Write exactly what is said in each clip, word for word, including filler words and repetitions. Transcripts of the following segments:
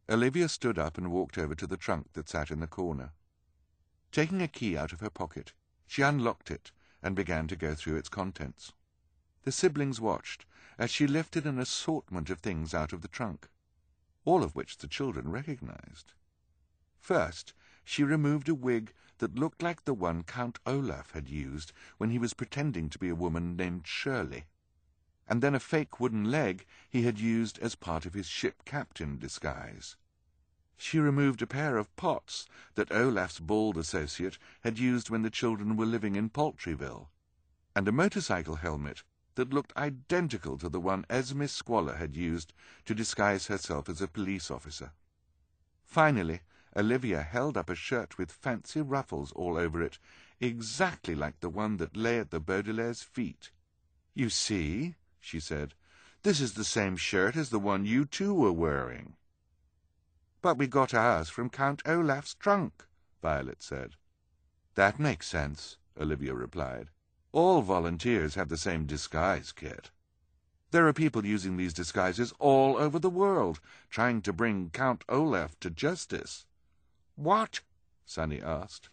Olivia stood up and walked over to the trunk that sat in the corner. Taking a key out of her pocket, she unlocked it and began to go through its contents. The siblings watched as she lifted an assortment of things out of the trunk, all of which the children recognized. First, she removed a wig that looked like the one Count Olaf had used when he was pretending to be a woman named Shirley, and then a fake wooden leg he had used as part of his ship captain disguise. She removed a pair of pots that Olaf's bald associate had used when the children were living in Poultryville, and a motorcycle helmet that looked identical to the one Esme Squalor had used to disguise herself as a police officer. Finally, Olivia held up a shirt with fancy ruffles all over it, exactly like the one that lay at the Baudelaire's feet. "You see," she said, "this is the same shirt as the one you two were wearing." "But we got ours from Count Olaf's trunk," Violet said. "That makes sense," Olivia replied. "All volunteers have the same disguise kit. There are people using these disguises all over the world, trying to bring Count Olaf to justice." "What?" Sunny asked.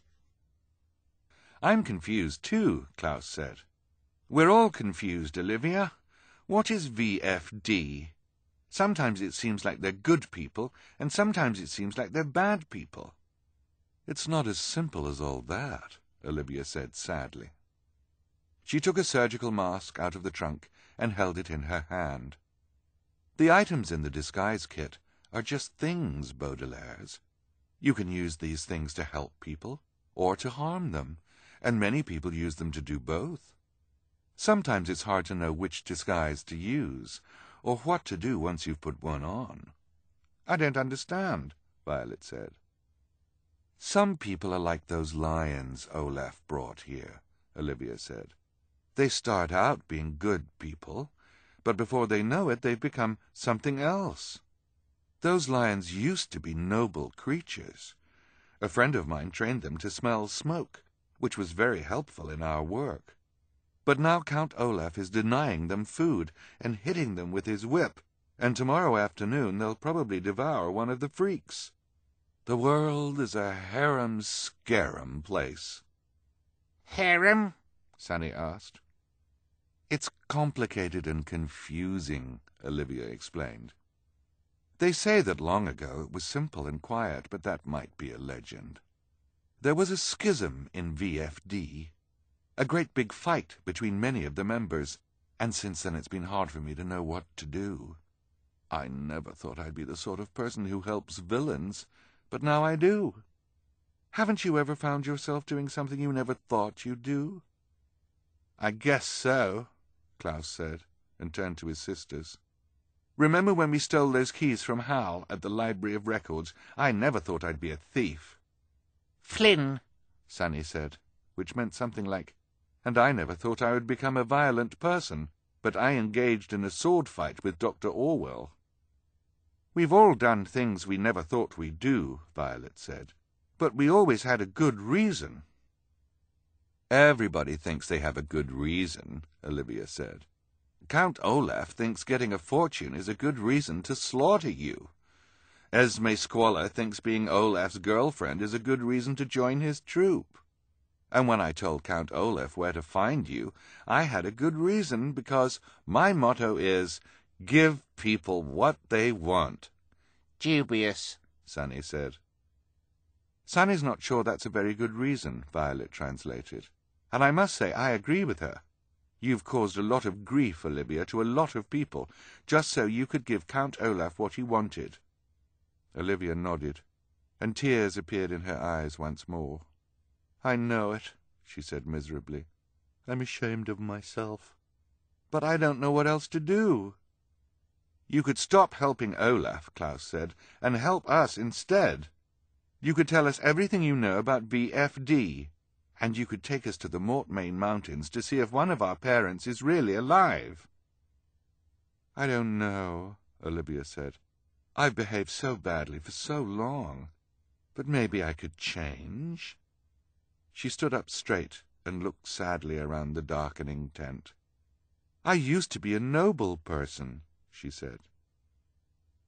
"I'm confused too," Klaus said. "We're all confused, Olivia. What is V F D? Sometimes it seems like they're good people, and sometimes it seems like they're bad people." "It's not as simple as all that," Olivia said sadly. She took a surgical mask out of the trunk and held it in her hand. "The items in the disguise kit are just things, Baudelaire's. You can use these things to help people or to harm them, and many people use them to do both. Sometimes it's hard to know which disguise to use, or what to do once you've put one on." "I don't understand," Violet said. "Some people are like those lions Olaf brought here," Olivia said. "They start out being good people, but before they know it, they've become something else. Those lions used to be noble creatures. A friend of mine trained them to smell smoke, which was very helpful in our work. But now Count Olaf is denying them food and hitting them with his whip, and tomorrow afternoon they'll probably devour one of the freaks. The world is a harum-scarum place." "Harem?" Sunny asked. "It's complicated and confusing," Olivia explained. "They say that long ago it was simple and quiet, but that might be a legend. There was a schism in V F D, a great big fight between many of the members, and since then it's been hard for me to know what to do. I never thought I'd be the sort of person who helps villains, but now I do. Haven't you ever found yourself doing something you never thought you'd do?" "I guess so," Klaus said, and turned to his sisters. "Remember when we stole those keys from Hal at the Library of Records? I never thought I'd be a thief." "Flynn," Sunny said, which meant something like, "And I never thought I would become a violent person, but I engaged in a sword fight with Doctor Orwell." "We've all done things we never thought we'd do," Violet said, "but we always had a good reason." "Everybody thinks they have a good reason," Olivia said. "Count Olaf thinks getting a fortune is a good reason to slaughter you. Esme Squalor thinks being Olaf's girlfriend is a good reason to join his troop. And when I told Count Olaf where to find you, I had a good reason, because my motto is, 'Give people what they want.'" "Dubious," Sunny said. "Sunny's not sure that's a very good reason," Violet translated. "And I must say I agree with her. You've caused a lot of grief, Olivia, to a lot of people, just so you could give Count Olaf what he wanted." Olivia nodded, and tears appeared in her eyes once more. "I know it," she said miserably. "I'm ashamed of myself. But I don't know what else to do." "You could stop helping Olaf," Klaus said, "and help us instead. You could tell us everything you know about V F D, and you could take us to the Mortmain Mountains to see if one of our parents is really alive." "I don't know," Olivia said. "I've behaved so badly for so long, but maybe I could change." She stood up straight and looked sadly around the darkening tent. "I used to be a noble person," she said.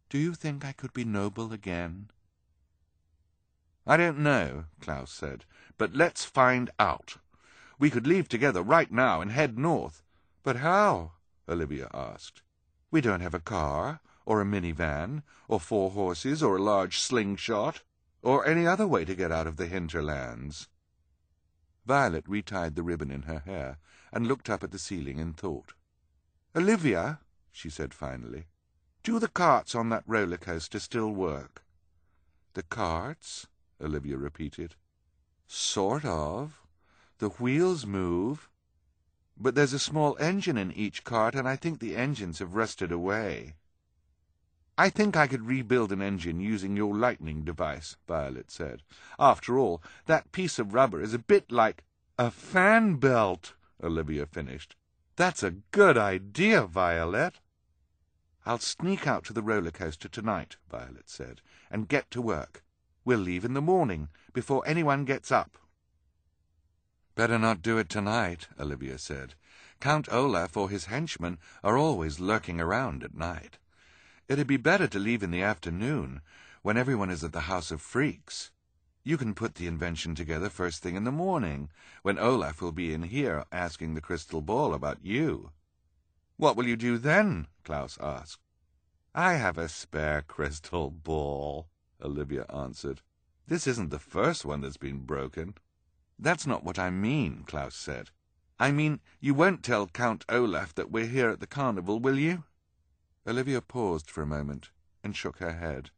Do you think I could be noble again?" "I don't know," Klaus said, "but let's find out. We could leave together right now and head north." "But how?" Olivia asked. "We don't have a car, or a minivan, or four horses, or a large slingshot, or any other way to get out of the hinterlands." Violet retied the ribbon in her hair and looked up at the ceiling in thought. "Olivia," she said finally, "do the carts on that roller coaster still work?" "The carts?" Olivia repeated. "Sort of. The wheels move. But there's a small engine in each cart, and I think the engines have rusted away." "I think I could rebuild an engine using your lightning device," Violet said. "After all, that piece of rubber is a bit like—" "A fan belt," Olivia finished. "That's a good idea, Violet." "I'll sneak out to the roller coaster tonight," Violet said, "and get to work. We'll leave in the morning, before anyone gets up." "Better not do it tonight," Olivia said. "Count Olaf or his henchmen are always lurking around at night. It'd be better to leave in the afternoon, when everyone is at the House of Freaks. You can put the invention together first thing in the morning, when Olaf will be in here asking the crystal ball about you." "What will you do then?" Klaus asked. "I have a spare crystal ball," Olivia answered. "This isn't the first one that's been broken." "That's not what I mean," Klaus said. "I mean, you won't tell Count Olaf that we're here at the carnival, will you?" Olivia paused for a moment and shook her head.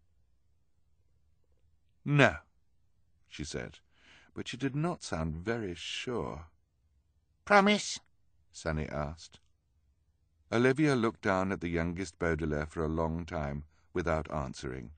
"No," she said, but she did not sound very sure. "Promise?" Sunny asked. Olivia looked down at the youngest Baudelaire for a long time without answering.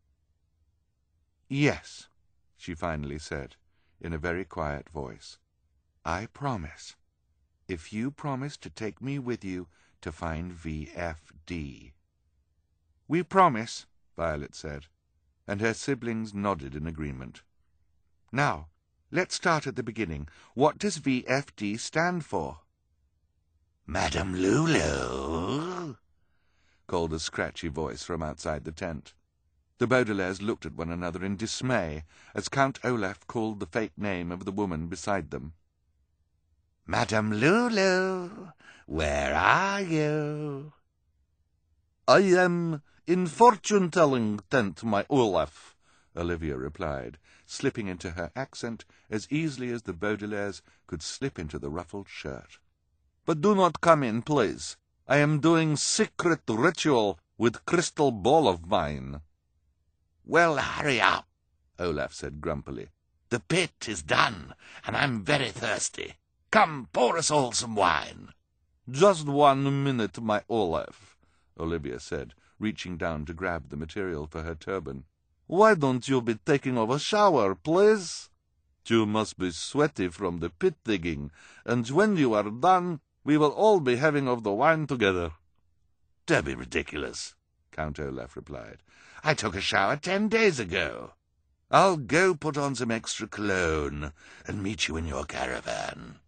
"Yes," she finally said, in a very quiet voice. "I promise, if you promise to take me with you to find V F D." "We promise," Violet said, and her siblings nodded in agreement. "Now, let's start at the beginning. What does V F D stand for?" "Madame Lulu," called a scratchy voice from outside the tent. The Baudelaires looked at one another in dismay as Count Olaf called the fake name of the woman beside them. "Madame Lulu, where are you?" "I am in fortune-telling tent, my Olaf," Olivia replied, slipping into her accent as easily as the Baudelaires could slip into the ruffled shirt. "But do not come in, please. I am doing secret ritual with crystal ball of mine." "Well, hurry up," Olaf said grumpily. "The pit is done, and I'm very thirsty. Come, pour us all some wine." "Just one minute, my Olaf," Olivia said, reaching down to grab the material for her turban. "Why don't you be taking of a shower, please? You must be sweaty from the pit digging, and when you are done, we will all be having of the wine together." "Don't be ridiculous," Count Olaf replied. "I took a shower ten days ago. I'll go put on some extra cologne and meet you in your caravan."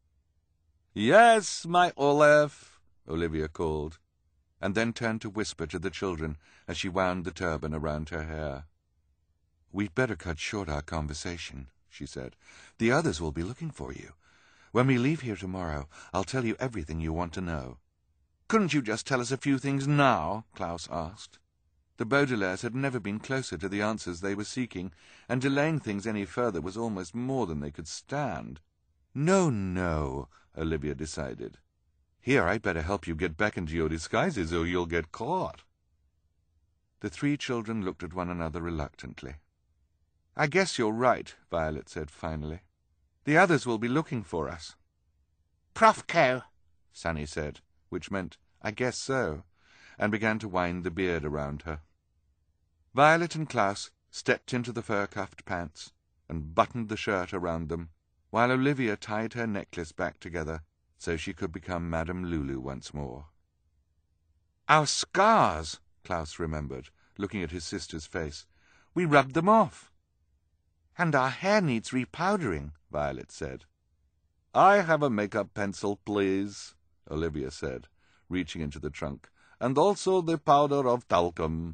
"Yes, my Olaf," Olivia called, and then turned to whisper to the children as she wound the turban around her hair. "We'd better cut short our conversation," she said. "The others will be looking for you. When we leave here tomorrow, I'll tell you everything you want to know." "Couldn't you just tell us a few things now?" Klaus asked. The Baudelaires had never been closer to the answers they were seeking, and delaying things any further was almost more than they could stand. "No, no," Olivia decided. "Here, I'd better help you get back into your disguises, or you'll get caught." The three children looked at one another reluctantly. "I guess you're right," Violet said finally. "The others will be looking for us." "Profco," Sunny said, which meant, "I guess so," and began to wind the beard around her. Violet and Klaus stepped into the fur-cuffed pants and buttoned the shirt around them, while Olivia tied her necklace back together so she could become Madame Lulu once more. "Our scars," Klaus remembered, looking at his sister's face. "We rubbed them off." "And our hair needs repowdering," Violet said. "I have a makeup pencil, please," Olivia said, reaching into the trunk. and also the powder of talcum."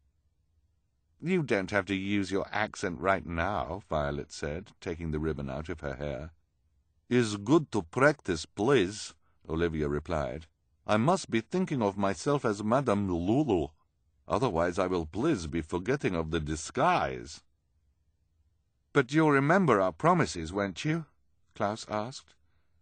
"You don't have to use your accent right now," Violet said, taking the ribbon out of her hair. "It's good to practice, please," Olivia replied. "I must be thinking of myself as Madame Lulu. Otherwise I will please be forgetting of the disguise." "But you'll remember our promises, won't you?" Klaus asked.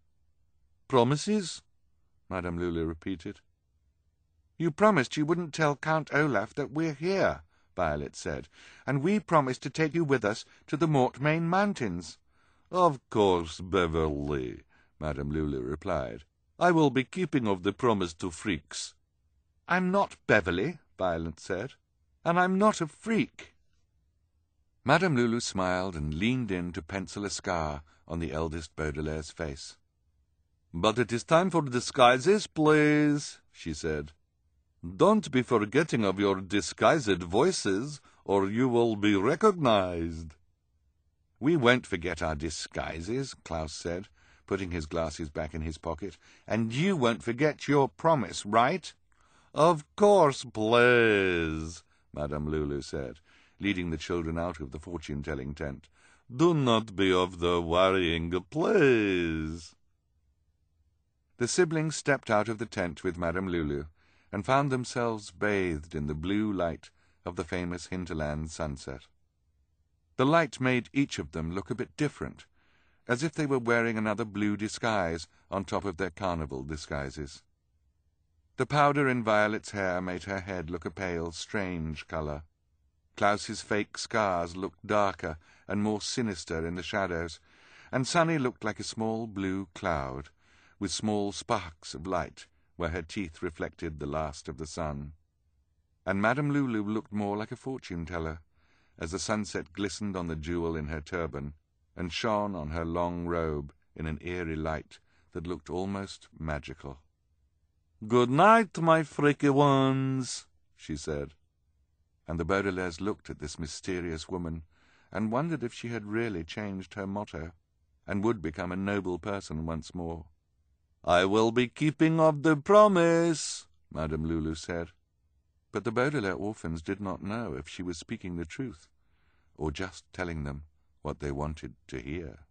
"Promises?" Madame Lulu repeated. "You promised you wouldn't tell Count Olaf that we're here," Violet said, "and we promised to take you with us to the Mortmain Mountains." "Of course, Beverly," Madame Lulu replied. "I will be keeping of the promise to freaks." "I'm not Beverly," Violet said, "and I'm not a freak." Madame Lulu smiled and leaned in to pencil a scar on the eldest Baudelaire's face. "But it is time for disguises, please," she said. "Don't be forgetting of your disguised voices, or you will be recognized." "We won't forget our disguises," Klaus said, putting his glasses back in his pocket. "And you won't forget your promise, right?" "Of course, please," Madame Lulu said, leading the children out of the fortune-telling tent. "Do not be of the worrying, please." The siblings stepped out of the tent with Madame Lulu and found themselves bathed in the blue light of the famous hinterland sunset. The light made each of them look a bit different, as if they were wearing another blue disguise on top of their carnival disguises. The powder in Violet's hair made her head look a pale, strange colour. Klaus's fake scars looked darker and more sinister in the shadows, and Sunny looked like a small blue cloud, with small sparks of light where her teeth reflected the last of the sun. And Madame Lulu looked more like a fortune-teller, as the sunset glistened on the jewel in her turban and shone on her long robe in an eerie light that looked almost magical. "Good night, my freaky ones," she said. And the Baudelaires looked at this mysterious woman and wondered if she had really changed her motto and would become a noble person once more. "I will be keeping of the promise," Madame Lulu said. But the Baudelaire orphans did not know if she was speaking the truth or just telling them what they wanted to hear.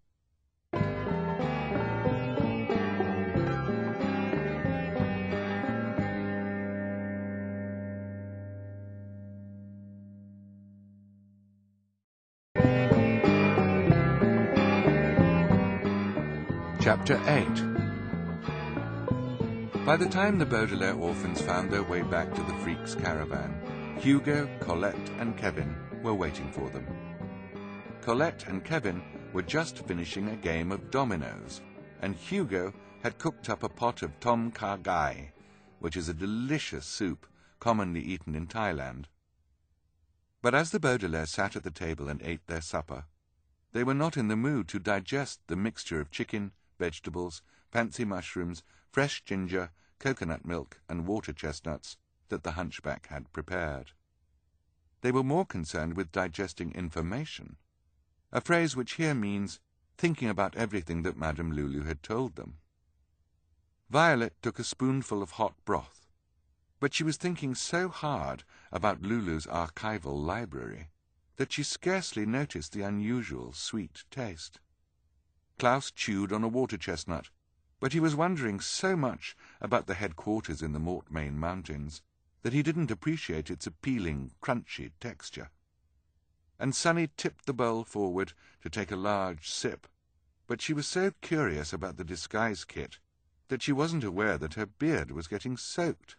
Chapter eight. By the time the Baudelaire orphans found their way back to the Freaks' caravan, Hugo, Colette, and Kevin were waiting for them. Colette and Kevin were just finishing a game of dominoes, and Hugo had cooked up a pot of tom kha gai, which is a delicious soup commonly eaten in Thailand. But as the Baudelaires sat at the table and ate their supper, they were not in the mood to digest the mixture of chicken, vegetables, fancy mushrooms, fresh ginger, coconut milk, and water chestnuts that the hunchback had prepared. They were more concerned with digesting information, a phrase which here means thinking about everything that Madame Lulu had told them. Violet took a spoonful of hot broth, but she was thinking so hard about Lulu's archival library that she scarcely noticed the unusual sweet taste. Klaus chewed on a water chestnut, but he was wondering so much about the headquarters in the Mortmain Mountains that he didn't appreciate its appealing, crunchy texture. And Sunny tipped the bowl forward to take a large sip, but she was so curious about the disguise kit that she wasn't aware that her beard was getting soaked.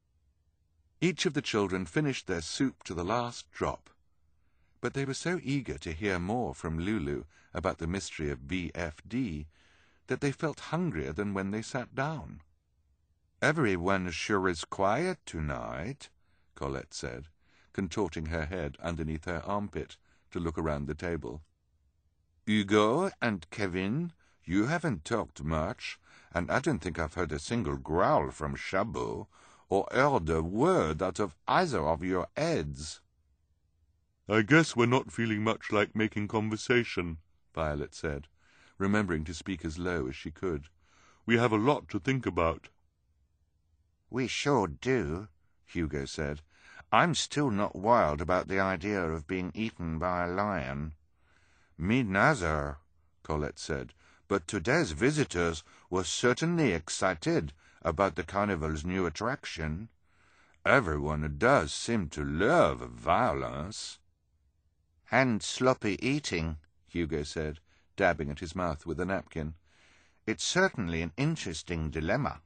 Each of the children finished their soup to the last drop, but they were so eager to hear more from Lulu about the mystery of V F D that they felt hungrier than when they sat down. "Everyone sure is quiet tonight," Colette said, contorting her head underneath her armpit to look around the table. "Hugo and Kevin, you haven't talked much, and I don't think I've heard a single growl from Chabot, or heard a word out of either of your heads." "I guess we're not feeling much like making conversation," Violet said, remembering to speak as low as she could. "We have a lot to think about." "We sure do," Hugo said. "I'm still not wild about the idea of being eaten by a lion." "Me neither," Colette said, "but today's visitors were certainly excited about the carnival's new attraction. Everyone does seem to love violence." "And sloppy eating," Hugo said, dabbing at his mouth with a napkin. "It's certainly an interesting dilemma."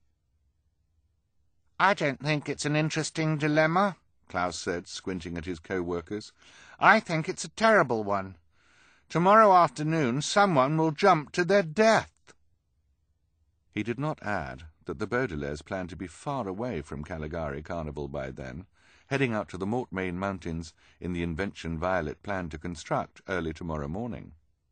"I don't think it's an interesting dilemma," Klaus said, squinting at his co-workers. "I think it's a terrible one. Tomorrow afternoon someone will jump to their death." He did not add that the Baudelaires planned to be far away from Caligari Carnival by then, heading out to the Mortmain Mountains in the invention Violet planned to construct early tomorrow morning.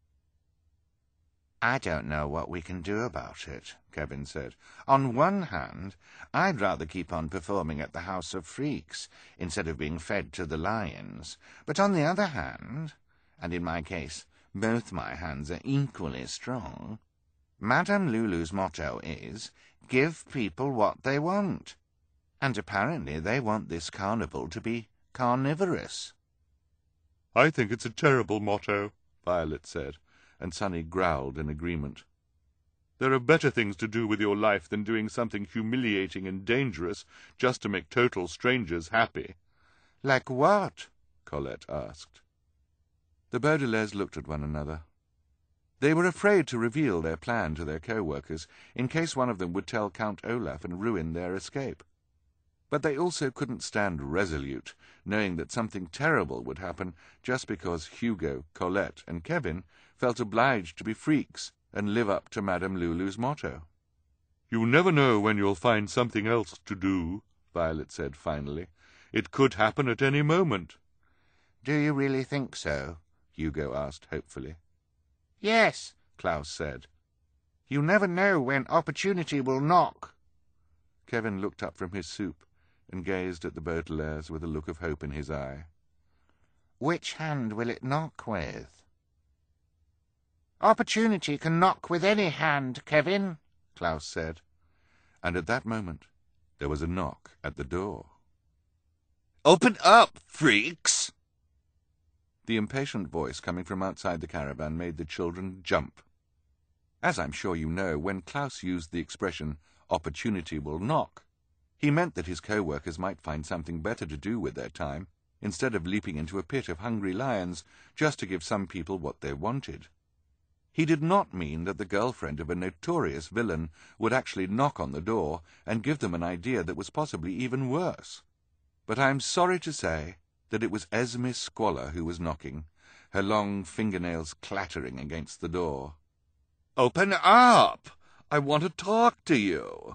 "I don't know what we can do about it," Kevin said. "On one hand, I'd rather keep on performing at the House of Freaks instead of being fed to the lions. But on the other hand, and in my case both my hands are equally strong, Madame Lulu's motto is, 'Give people what they want.' And apparently they want this carnival to be carnivorous." "I think it's a terrible motto," Violet said, and Sunny growled in agreement. "There are better things to do with your life than doing something humiliating and dangerous just to make total strangers happy." "Like what?" Colette asked. The Baudelaires looked at one another. They were afraid to reveal their plan to their co-workers in case one of them would tell Count Olaf and ruin their escape. But they also couldn't stand resolute, knowing that something terrible would happen just because Hugo, Colette, and Kevin felt obliged to be freaks and live up to Madame Lulu's motto. "You never know when you'll find something else to do," Violet said finally. "It could happen at any moment." "Do you really think so?" Hugo asked hopefully. "Yes," Klaus said. "You never know when opportunity will knock." Kevin looked up from his soup and gazed at the Baudelaires with a look of hope in his eye. "Which hand will it knock with?" "Opportunity can knock with any hand, Kevin," Klaus said. And at that moment there was a knock at the door. "Open up, freaks!" The impatient voice coming from outside the caravan made the children jump. As I'm sure you know, when Klaus used the expression, "opportunity will knock," he meant that his co-workers might find something better to do with their time, instead of leaping into a pit of hungry lions just to give some people what they wanted. He did not mean that the girlfriend of a notorious villain would actually knock on the door and give them an idea that was possibly even worse. But I am sorry to say that it was Esme Squalor who was knocking, her long fingernails clattering against the door. "Open up! I want to talk to you."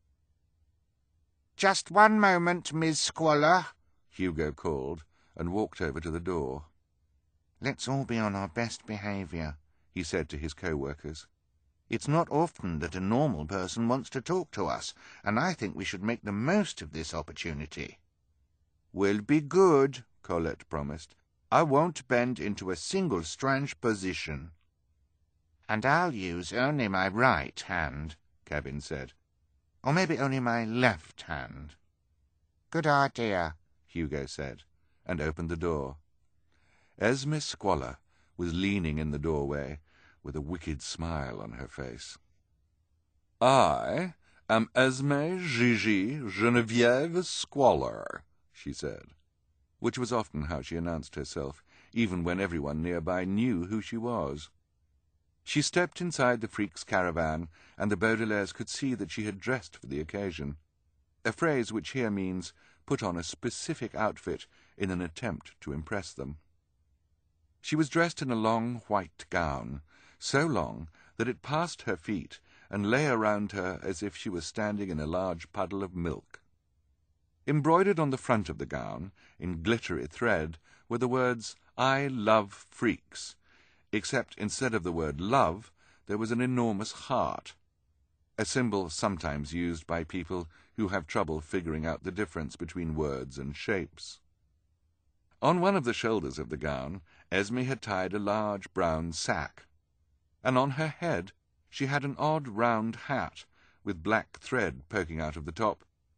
"Just one moment, Miss Squalor," Hugo called, and walked over to the door. "Let's all be on our best behaviour," he said to his co-workers. "It's not often that a normal person wants to talk to us, and I think we should make the most of this opportunity." "We'll be good," Colette promised. "I won't bend into a single strange position." "And I'll use only my right hand," Kevin said. "Or maybe only my left hand." "Good idea," Hugo said, and opened the door. Esme Squalor was leaning in the doorway with a wicked smile on her face. "I am Esme Gigi Geneviève Squalor," she said, which was often how she announced herself, even when everyone nearby knew who she was. She stepped inside the freak's caravan, and the Baudelaires could see that she had dressed for the occasion, a phrase which here means put on a specific outfit in an attempt to impress them. She was dressed in a long white gown, so long that it passed her feet and lay around her as if she was standing in a large puddle of milk. Embroidered on the front of the gown, in glittery thread, were the words, "I love freaks," except instead of the word love, there was an enormous heart, a symbol sometimes used by people who have trouble figuring out the difference between words and shapes. On one of the shoulders of the gown, Esme had tied a large brown sack, and on her head she had an odd round hat with black thread poking out of the top,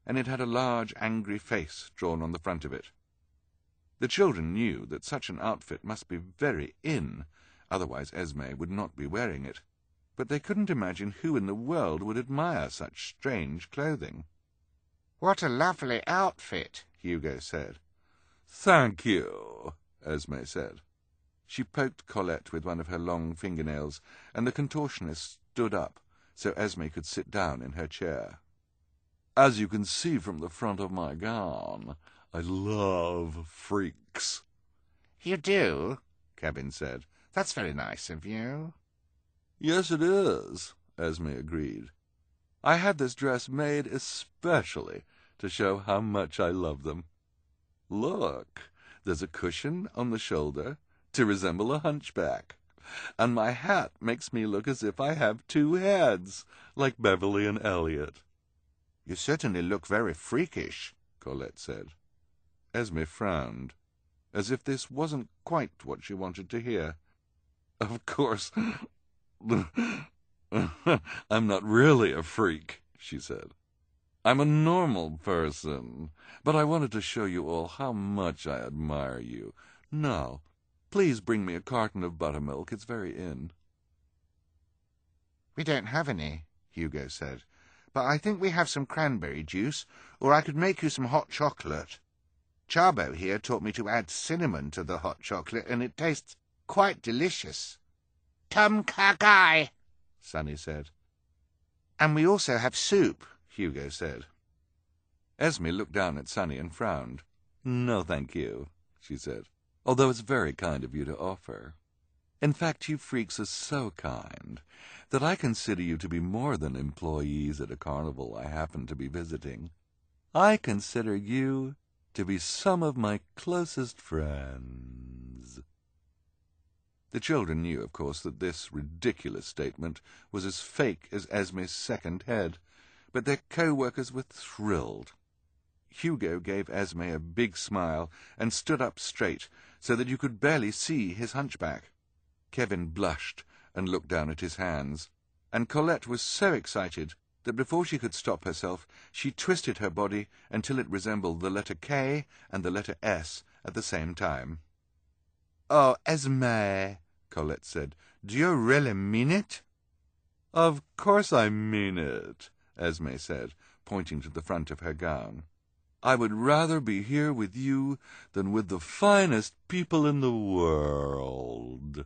and it had a large, angry face drawn on the front of it. The children knew that such an outfit must be very in, otherwise Esme would not be wearing it, but they couldn't imagine who in the world would admire such strange clothing. "What a lovely outfit," Hugo said. "Thank you," Esme said. She poked Colette with one of her long fingernails, and the contortionist stood up so Esme could sit down in her chair. "As you can see from the front of my gown, I love freaks." "You do?" Kevin said. "That's very nice of you." "Yes, it is," Esme agreed. "I had this dress made especially to show how much I love them. Look, there's a cushion on the shoulder to resemble a hunchback, and my hat makes me look as if I have two heads, like Beverly and Elliot." "You certainly look very freakish," Colette said. Esme frowned, as if this wasn't quite what she wanted to hear. "Of course, I'm not really a freak," she said. "I'm a normal person, but I wanted to show you all how much I admire you. Now, please bring me a carton of buttermilk. It's very in." "We don't have any," Hugo said, "but I think we have some cranberry juice, or I could make you some hot chocolate. Chabo here taught me to add cinnamon to the hot chocolate, and it tastes quite delicious." "Tom Kagai," Sunny said. "And we also have soup," Hugo said. Esme looked down at Sunny and frowned. "No, thank you," she said, "although it's very kind of you to offer. In fact, you freaks are so kind that I consider you to be more than employees at a carnival I happen to be visiting. I consider you to be some of my closest friends." The children knew, of course, that this ridiculous statement was as fake as Esme's second head, but their co-workers were thrilled. Hugo gave Esme a big smile and stood up straight so that you could barely see his hunchback. Kevin blushed and looked down at his hands, and Colette was so excited that before she could stop herself, she twisted her body until it resembled the letter K and the letter S at the same time. "Oh, Esme," Colette said, "do you really mean it?" "Of course I mean it," Esme said, pointing to the front of her gown. "I would rather be here with you than with the finest people in the world."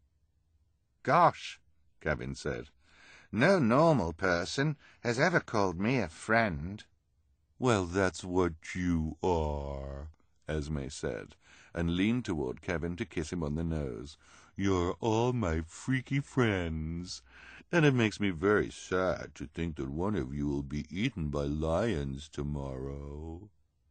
"Gosh," Kevin said, "no normal person has ever called me a friend." "Well, that's what you are," Esme said, and leaned toward Kevin to kiss him on the nose. "You're all my freaky friends, and it makes me very sad to think that one of you will be eaten by lions tomorrow."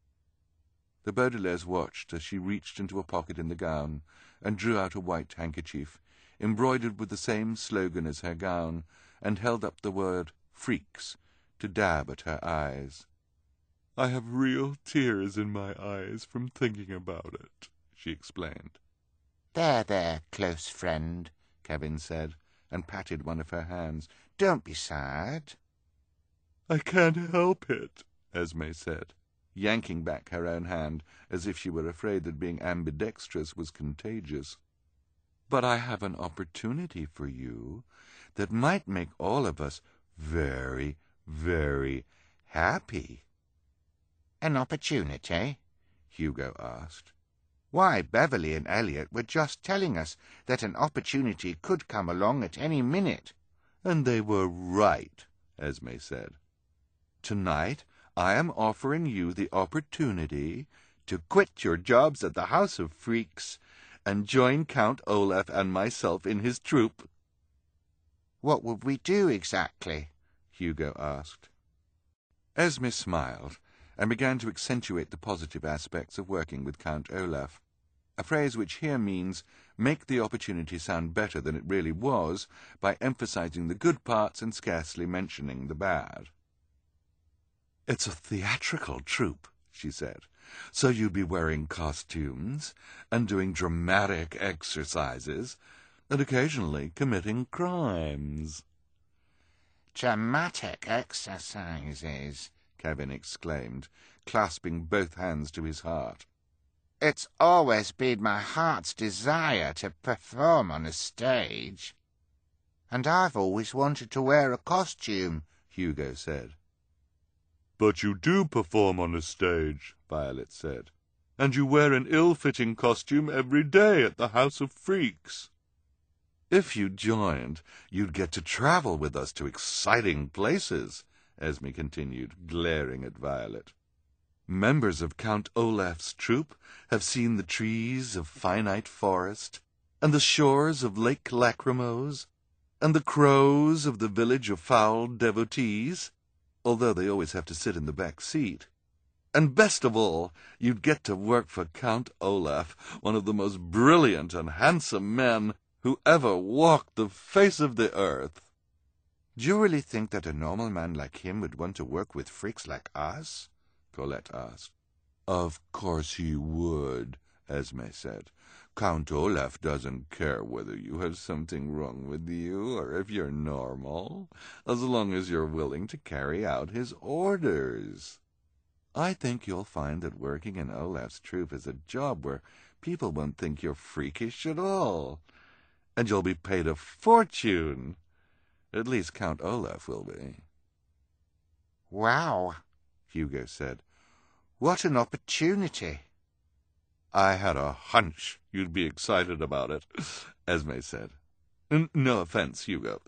The Baudelaires watched as she reached into a pocket in the gown and drew out a white handkerchief, embroidered with the same slogan as her gown, and held up the word "freaks" to dab at her eyes. "I have real tears in my eyes from thinking about it," she explained. "There, there, close friend," Kevin said, and patted one of her hands. "Don't be sad." "I can't help it," Esme said, yanking back her own hand as if she were afraid that being ambidextrous was contagious. "But I have an opportunity for you that might make all of us very, very happy." "An opportunity?" Hugo asked. "Why, Beverly and Elliot were just telling us that an opportunity could come along at any minute." "And they were right," Esme said. "Tonight I am offering you the opportunity to quit your jobs at the House of Freaks and join Count Olaf and myself in his troupe." "What would we do exactly?" Hugo asked. Esme smiled and began to accentuate the positive aspects of working with Count Olaf, a phrase which here means make the opportunity sound better than it really was by emphasizing the good parts and scarcely mentioning the bad. "It's a theatrical troupe," she said, "so you'd be wearing costumes and doing dramatic exercises and occasionally committing crimes." "Dramatic exercises," Kevin exclaimed, clasping both hands to his heart. It's always been my heart's desire to perform on a stage. And I've always wanted to wear a costume, Hugo said. But you do perform on a stage, Violet said. And you wear an ill-fitting costume every day at the House of Freaks. If you joined, you'd get to travel with us to exciting places, Esme continued, glaring at Violet. Members of Count Olaf's troupe have seen the trees of Finite Forest, and the shores of Lake Lachrymose, and the crows of the village of Foul Devotees, although they always have to sit in the back seat. And best of all, you'd get to work for Count Olaf, one of the most brilliant and handsome men who ever walked the face of the earth. Do you really think that a normal man like him would want to work with freaks like us? Colette asked. Of course he would, Esme said. Count Olaf doesn't care whether you have something wrong with you or if you're normal, as long as you're willing to carry out his orders. I think you'll find that working in Olaf's troupe is a job where people won't think you're freakish at all, and you'll be paid a fortune. At least Count Olaf will be. Wow, Hugo said. What an opportunity. I had a hunch you'd be excited about it, Esme said. No offense, Hugo.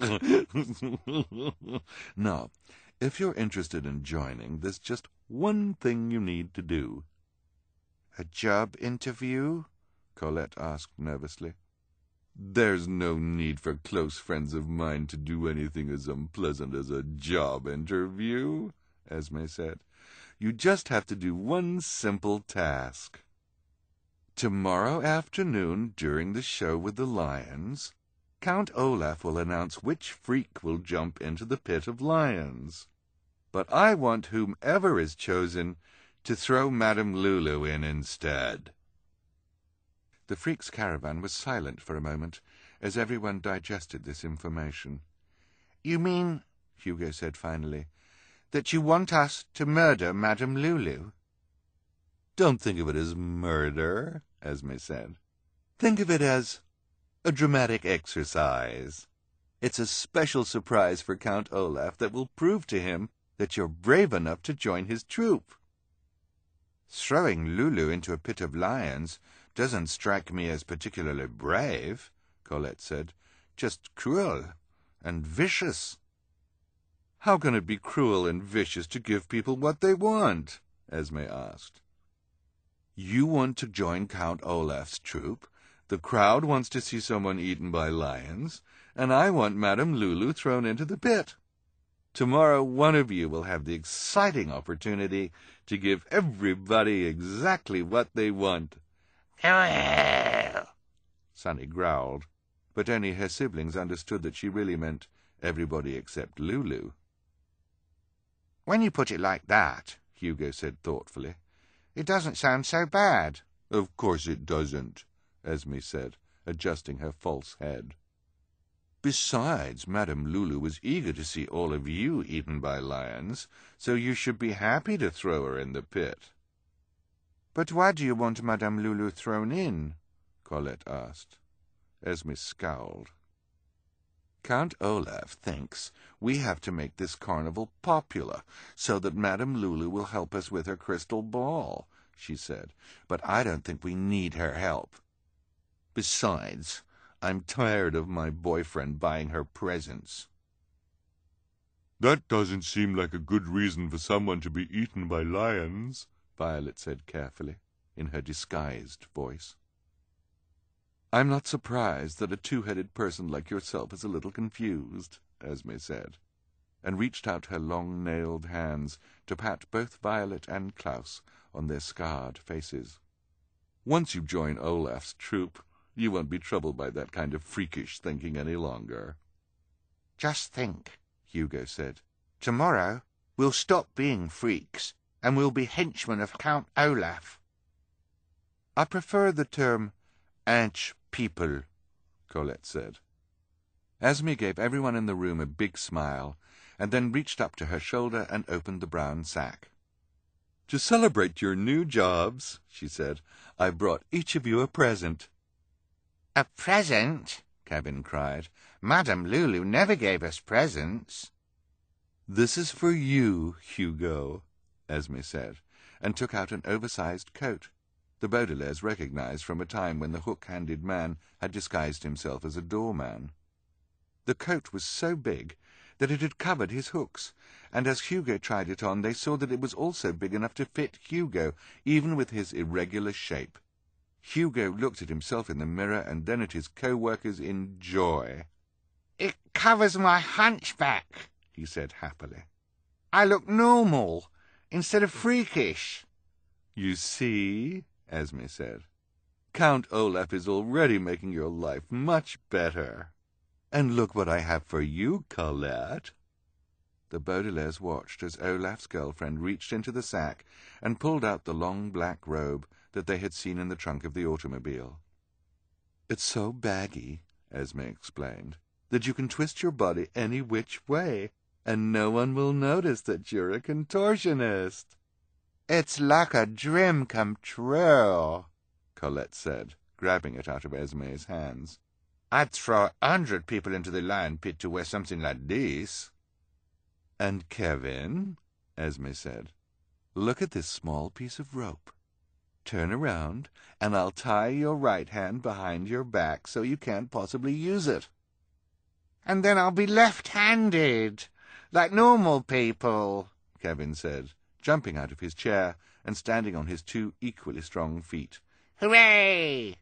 Now, if you're interested in joining, there's just one thing you need to do. A job interview? Colette asked nervously. There's no need for close friends of mine to do anything as unpleasant as a job interview, Esme said. You just have to do one simple task. Tomorrow afternoon, during the show with the lions, Count Olaf will announce which freak will jump into the pit of lions. But I want whomever is chosen to throw Madame Lulu in instead. The freaks' caravan was silent for a moment, as everyone digested this information. You mean, Hugo said finally, that you want us to murder Madame Lulu? Don't think of it as murder, Esme said. Think of it as a dramatic exercise. It's a special surprise for Count Olaf that will prove to him that you're brave enough to join his troupe. Throwing Lulu into a pit of lions doesn't strike me as particularly brave, Colette said. Just cruel and vicious. How can it be cruel and vicious to give people what they want? Esme asked. You want to join Count Olaf's troupe, the crowd wants to see someone eaten by lions, and I want Madame Lulu thrown into the pit. Tomorrow one of you will have the exciting opportunity to give everybody exactly what they want. Sunny growled, but only her siblings understood that she really meant everybody except Lulu. When you put it like that, Hugo said thoughtfully, it doesn't sound so bad. Of course it doesn't, Esme said, adjusting her false head. Besides, Madame Lulu was eager to see all of you eaten by lions, so you should be happy to throw her in the pit. But why do you want Madame Lulu thrown in? Colette asked. Esme scowled. Count Olaf thinks we have to make this carnival popular, so that Madame Lulu will help us with her crystal ball, she said. But I don't think we need her help. Besides, I'm tired of my boyfriend buying her presents. That doesn't seem like a good reason for someone to be eaten by lions, Violet said carefully, in her disguised voice. I'm not surprised that a two-headed person like yourself is a little confused, Esme said, and reached out her long-nailed hands to pat both Violet and Klaus on their scarred faces. Once you join Olaf's troupe, you won't be troubled by that kind of freakish thinking any longer. Just think, Hugo said. Tomorrow we'll stop being freaks, and we'll be henchmen of Count Olaf. I prefer the term Anch people, Colette said. Esme gave everyone in the room a big smile and then reached up to her shoulder and opened the brown sack. "To celebrate your new jobs," she said, "I brought each of you a present." "A present?" Kevin cried. "Madame Lulu never gave us presents." "This is for you, Hugo," Esme said, and took out an oversized coat. The Baudelaires recognized from a time when the hook-handed man had disguised himself as a doorman. The coat was so big that it had covered his hooks, and as Hugo tried it on they saw that it was also big enough to fit Hugo, even with his irregular shape. Hugo looked at himself in the mirror and then at his co-workers in joy. "It covers my hunchback," he said happily. "I look normal instead of freakish." "You see," Esme said, "Count Olaf is already making your life much better. And look what I have for you, Colette." The Baudelaires watched as Olaf's girlfriend reached into the sack and pulled out the long black robe that they had seen in the trunk of the automobile. "It's so baggy," Esme explained, "that you can twist your body any which way, and no one will notice that you're a contortionist." "It's like a dream come true," Colette said, grabbing it out of Esme's hands. "I'd throw a hundred people into the lion pit to wear something like this." "And Kevin," Esme said, "look at this small piece of rope. Turn around, and I'll tie your right hand behind your back so you can't possibly use it." "And then I'll be left-handed, like normal people," Kevin said, jumping out of his chair and standing on his two equally strong feet. "Hooray!"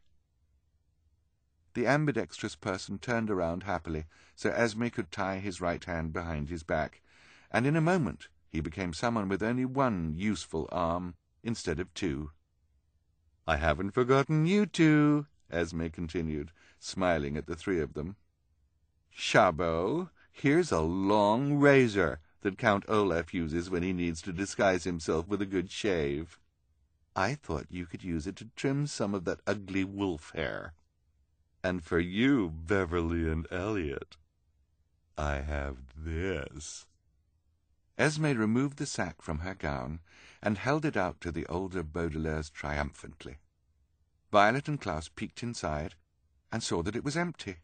The ambidextrous person turned around happily so Esme could tie his right hand behind his back, and in a moment he became someone with only one useful arm instead of two. "I haven't forgotten you two," Esme continued, smiling at the three of them. "Chabot, here's a long razor that Count Olaf uses when he needs to disguise himself with a good shave. I thought you could use it to trim some of that ugly wolf hair. And for you, Beverly and Elliot, I have this." Esme removed the sack from her gown and held it out to the older Baudelaires triumphantly. Violet and Klaus peeked inside and saw that it was empty.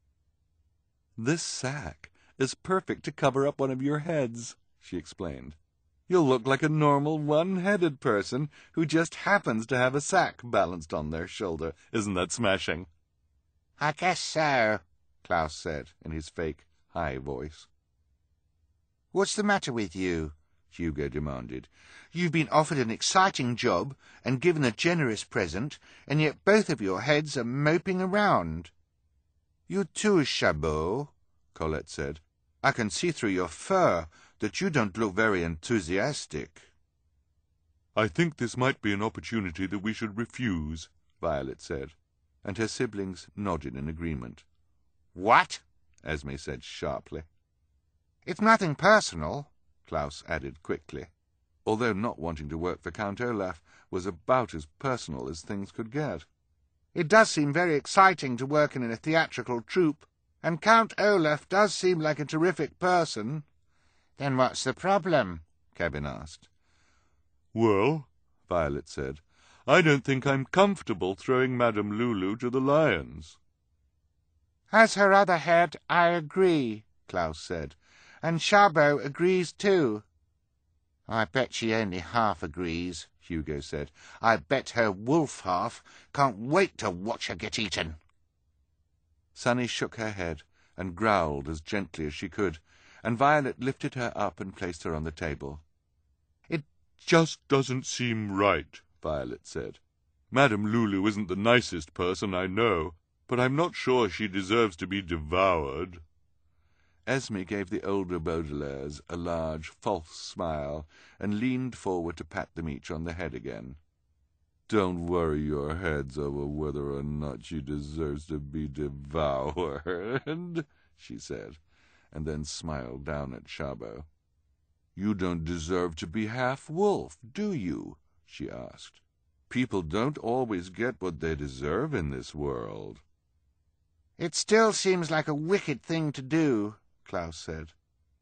"This sack is perfect to cover up one of your heads," she explained. "You'll look like a normal one-headed person who just happens to have a sack balanced on their shoulder. Isn't that smashing?" "I guess so," Klaus said in his fake high voice. "What's the matter with you?" Hugo demanded. "You've been offered an exciting job and given a generous present, and yet both of your heads are moping around." "You too, Chabot," Colette said. "I can see through your fur that you don't look very enthusiastic." "I think this might be an opportunity that we should refuse," Violet said, and her siblings nodded in agreement. "What?" Esme said sharply. "It's nothing personal," Klaus added quickly, although not wanting to work for Count Olaf was about as personal as things could get. "It does seem very exciting to work in a theatrical troupe, and Count Olaf does seem like a terrific person." "Then what's the problem?" Kevin asked. "Well," Violet said, "I don't think I'm comfortable throwing Madame Lulu to the lions." "As her other head, I agree," Klaus said, "and Chabot agrees too." "I bet she only half agrees," Hugo said. "I bet her wolf half can't wait to watch her get eaten." Sunny shook her head and growled as gently as she could, and Violet lifted her up and placed her on the table. "It just doesn't seem right," Violet said. "Madame Lulu isn't the nicest person I know, but I'm not sure she deserves to be devoured." Esme gave the older Baudelaires a large, false smile and leaned forward to pat them each on the head again. "Don't worry your heads over whether or not she deserves to be devoured," she said, and then smiled down at Chabot. "You don't deserve to be half-wolf, do you?" she asked. "People don't always get what they deserve in this world." "It still seems like a wicked thing to do," Klaus said.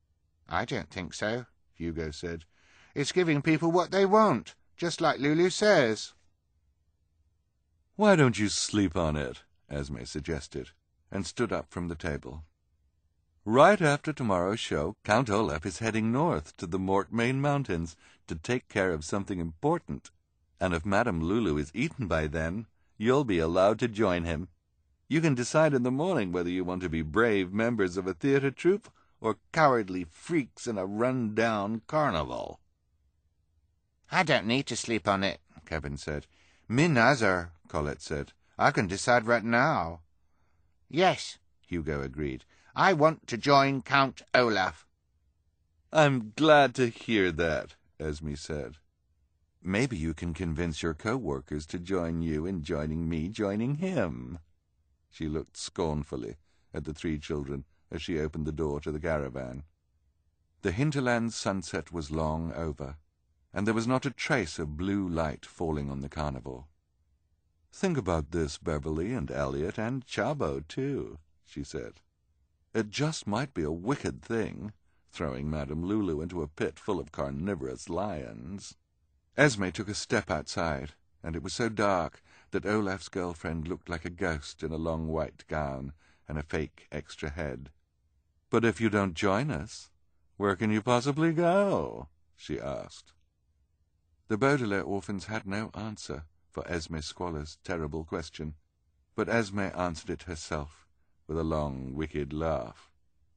I don't think so, Hugo said. It's giving people what they want, just like Lulu says. Why don't you sleep on it? Esme suggested, and stood up from the table. Right after tomorrow's show, Count Olaf is heading north to the Mortmain Mountains to take care of something important, and if Madame Lulu is eaten by then, you'll be allowed to join him. You can decide in the morning whether you want to be brave members of a theatre troupe or cowardly freaks in a run-down carnival. I don't need to sleep on it, Kevin said. Me neither, Colette said. I can decide right now. Yes, Hugo agreed. I want to join Count Olaf. I'm glad to hear that, Esme said. Maybe you can convince your co-workers to join you in joining me joining him. She looked scornfully at the three children as she opened the door to the caravan. The hinterland's sunset was long over, and there was not a trace of blue light falling on the carnival. Think about this, Beverly and Elliot and Chabo, too, she said. It just might be a wicked thing, throwing Madame Lulu into a pit full of carnivorous lions. Esme took a step outside, and it was so dark that Olaf's girlfriend looked like a ghost in a long white gown and a fake extra head. But if you don't join us, where can you possibly go? She asked. The Baudelaire orphans had no answer for Esme Squaller's terrible question, but Esme answered it herself with a long, wicked laugh.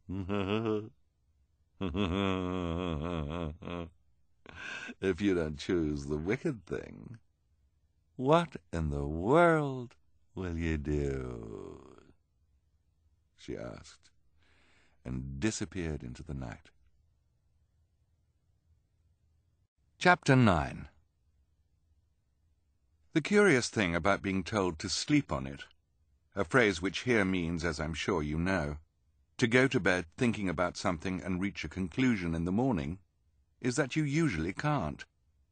If you don't choose the wicked thing, what in the world will you do? She asked, and disappeared into the night. Chapter nine. The curious thing about being told to sleep on it, a phrase which here means, as I'm sure you know, to go to bed thinking about something and reach a conclusion in the morning, is that you usually can't.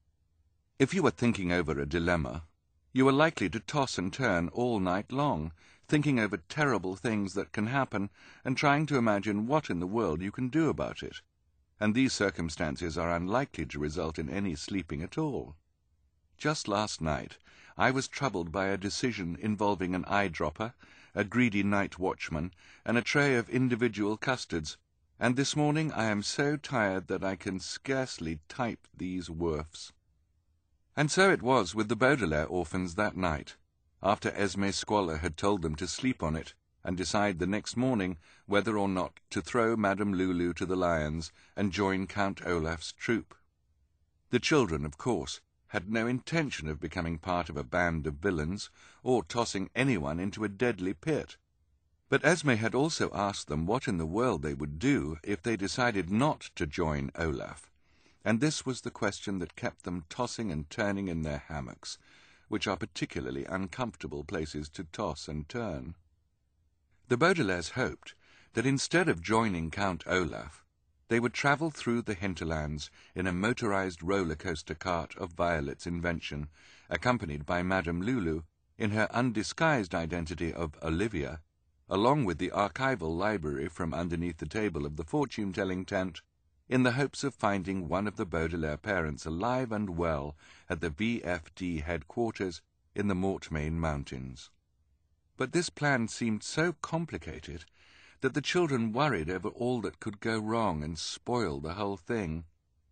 If you are thinking over a dilemma, you are likely to toss and turn all night long, thinking over terrible things that can happen and trying to imagine what in the world you can do about it, and these circumstances are unlikely to result in any sleeping at all. Just last night, I was troubled by a decision involving an eyedropper, a greedy night watchman, and a tray of individual custards, and this morning I am so tired that I can scarcely type these worfs. And so it was with the Baudelaire orphans that night, after Esme Squaller had told them to sleep on it and decide the next morning whether or not to throw Madame Lulu to the lions and join Count Olaf's troupe. The children, of course, had no intention of becoming part of a band of villains or tossing anyone into a deadly pit. But Esme had also asked them what in the world they would do if they decided not to join Olaf, and this was the question that kept them tossing and turning in their hammocks, which are particularly uncomfortable places to toss and turn. The Baudelaires hoped that instead of joining Count Olaf, they would travel through the hinterlands in a motorized roller-coaster cart of Violet's invention, accompanied by Madame Lulu in her undisguised identity of Olivia, along with the archival library from underneath the table of the fortune-telling tent, in the hopes of finding one of the Baudelaire parents alive and well at the V F D headquarters in the Mortmain Mountains. But this plan seemed so complicated that the children worried over all that could go wrong and spoil the whole thing.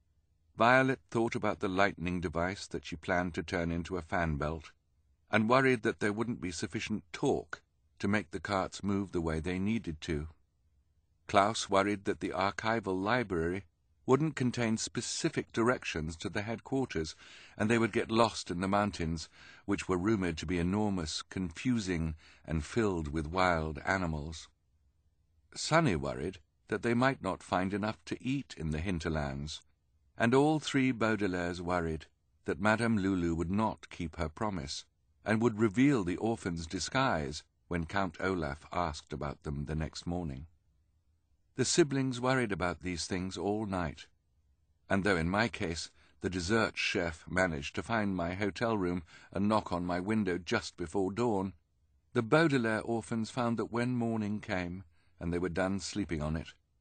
Violet thought about the lightning device that she planned to turn into a fan belt, and worried that there wouldn't be sufficient torque to make the carts move the way they needed to. Klaus worried that the archival library wouldn't contain specific directions to the headquarters, and they would get lost in the mountains, which were rumoured to be enormous, confusing, and filled with wild animals. Sunny worried that they might not find enough to eat in the hinterlands, and all three Baudelaires worried that Madame Lulu would not keep her promise, and would reveal the orphan's disguise when Count Olaf asked about them the next morning. The siblings worried about these things all night, and though in my case the dessert chef managed to find my hotel room and knock on my window just before dawn, the Baudelaire orphans found that when morning came, and they were done sleeping on it,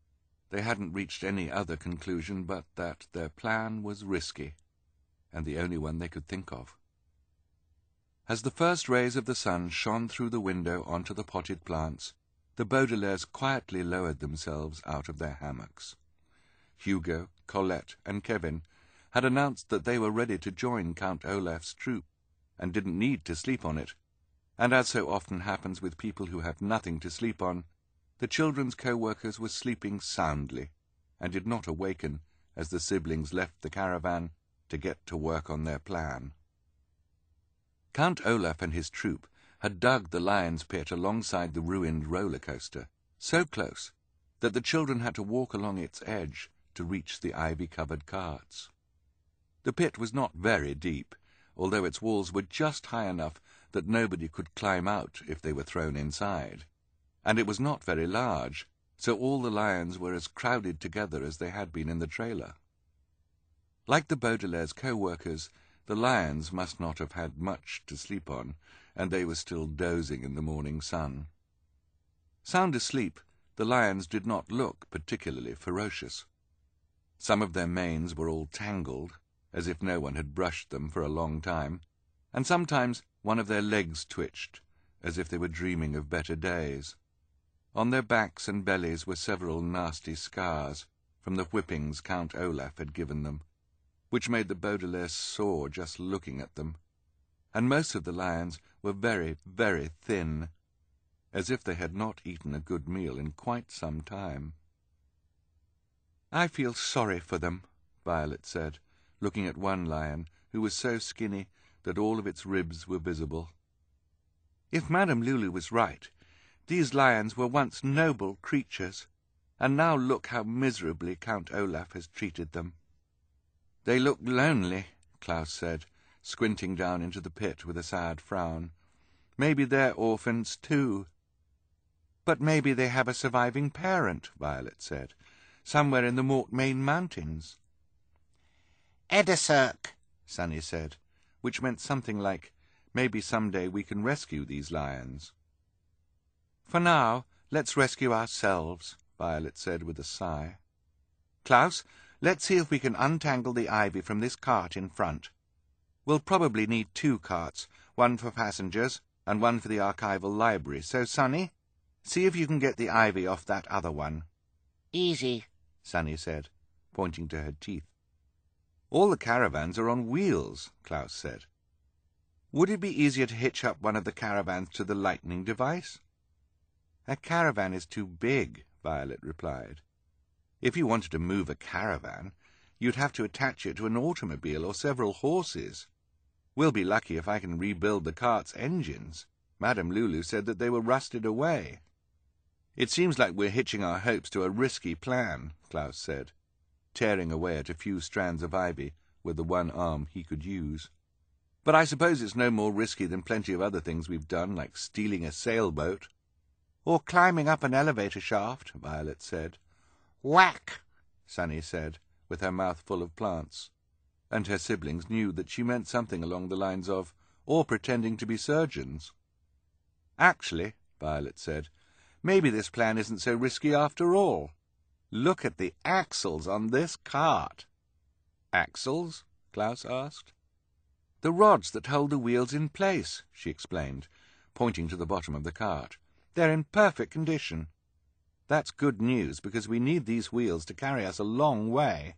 They hadn't reached any other conclusion but that their plan was risky, and the only one they could think of. As the first rays of the sun shone through the window onto the potted plants, the Baudelaires quietly lowered themselves out of their hammocks. Hugo, Colette, and Kevin had announced that they were ready to join Count Olaf's troop, and didn't need to sleep on it, and as so often happens with people who have nothing to sleep on, the children's co-workers were sleeping soundly, and did not awaken as the siblings left the caravan to get to work on their plan. Count Olaf and his troop had dug the lion's pit alongside the ruined roller coaster, so close that the children had to walk along its edge to reach the ivy-covered carts. The pit was not very deep, although its walls were just high enough that nobody could climb out if they were thrown inside, and it was not very large, so all the lions were as crowded together as they had been in the trailer. Like the Baudelaire's co-workers, the lions must not have had much to sleep on, and they were still dozing in the morning sun. Sound asleep, the lions did not look particularly ferocious. Some of their manes were all tangled, as if no one had brushed them for a long time, and sometimes one of their legs twitched, as if they were dreaming of better days. On their backs and bellies were several nasty scars from the whippings Count Olaf had given them, which made the Baudelaires sore just looking at them, and most of the lions were very, very thin, as if they had not eaten a good meal in quite some time. "I feel sorry for them," Violet said, looking at one lion who was so skinny that all of its ribs were visible. "If Madame Lulu was right, these lions were once noble creatures, and now look how miserably Count Olaf has treated them." "They look lonely," Klaus said, squinting down into the pit with a sad frown. "Maybe they're orphans too." "But maybe they have a surviving parent," Violet said, "somewhere in the Mortmain Mountains." "Eddercirk," Sunny said, which meant something like, "Maybe someday we can rescue these lions." "For now, let's rescue ourselves," Violet said with a sigh. "Klaus, let's see if we can untangle the ivy from this cart in front. We'll probably need two carts, one for passengers and one for the archival library, so, Sunny, see if you can get the ivy off that other one." "Easy," Sunny said, pointing to her teeth. "All the caravans are on wheels," Klaus said. "Would it be easier to hitch up one of the caravans to the lightning device?" "A caravan is too big," Violet replied. "If you wanted to move a caravan, you'd have to attach it to an automobile or several horses. We'll be lucky if I can rebuild the cart's engines. Madame Lulu said that they were rusted away." "It seems like we're hitching our hopes to a risky plan," Klaus said, tearing away at a few strands of ivy with the one arm he could use. "But I suppose it's no more risky than plenty of other things we've done, like stealing a sailboat." "Or climbing up an elevator shaft," Violet said. "Whack," Sunny said, with her mouth full of plants, and her siblings knew that she meant something along the lines of, "or pretending to be surgeons." "Actually," Violet said, "maybe this plan isn't so risky after all. Look at the axles on this cart." "Axles?" Klaus asked. "The rods that hold the wheels in place," she explained, pointing to the bottom of the cart. "They're in perfect condition. That's good news, because we need these wheels to carry us a long way."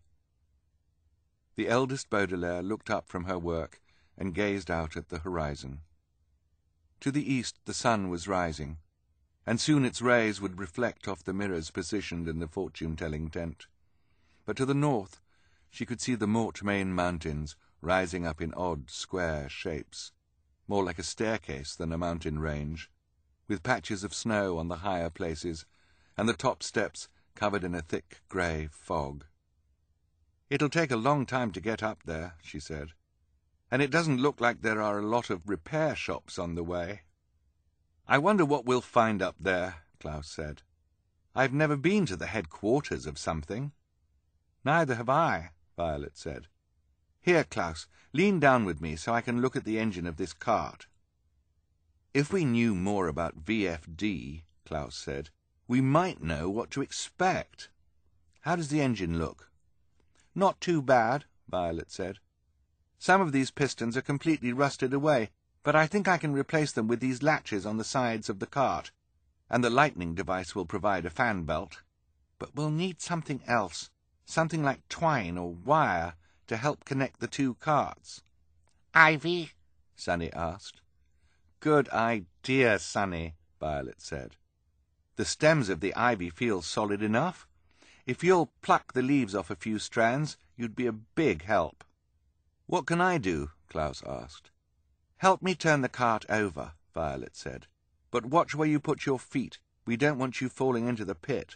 The eldest Baudelaire looked up from her work and gazed out at the horizon. To the east the sun was rising, and soon its rays would reflect off the mirrors positioned in the fortune-telling tent. But to the north she could see the Mortmain Mountains rising up in odd, square shapes, more like a staircase than a mountain range, with patches of snow on the higher places, and the top steps covered in a thick grey fog. "It'll take a long time to get up there," she said, "and it doesn't look like there are a lot of repair shops on the way." "I wonder what we'll find up there," Klaus said. "I've never been to the headquarters of something." "Neither have I," Violet said. "Here, Klaus, lean down with me so I can look at the engine of this cart." "If we knew more about V F D," Klaus said, "we might know what to expect." How does the engine look?" "Not too bad," Violet said. "Some of these pistons are completely rusted away, but I think I can replace them with these latches on the sides of the cart, and the lightning device will provide a fan belt. But we'll need something else, something like twine or wire, to help connect the two carts." "Ivy?" Sunny asked. "Good idea, Sunny," Violet said. "The stems of the ivy feel solid enough. If you'll pluck the leaves off a few strands, you'd be a big help." "What can I do?" Klaus asked. "Help me turn the cart over," Violet said. "But watch where you put your feet. We don't want you falling into the pit."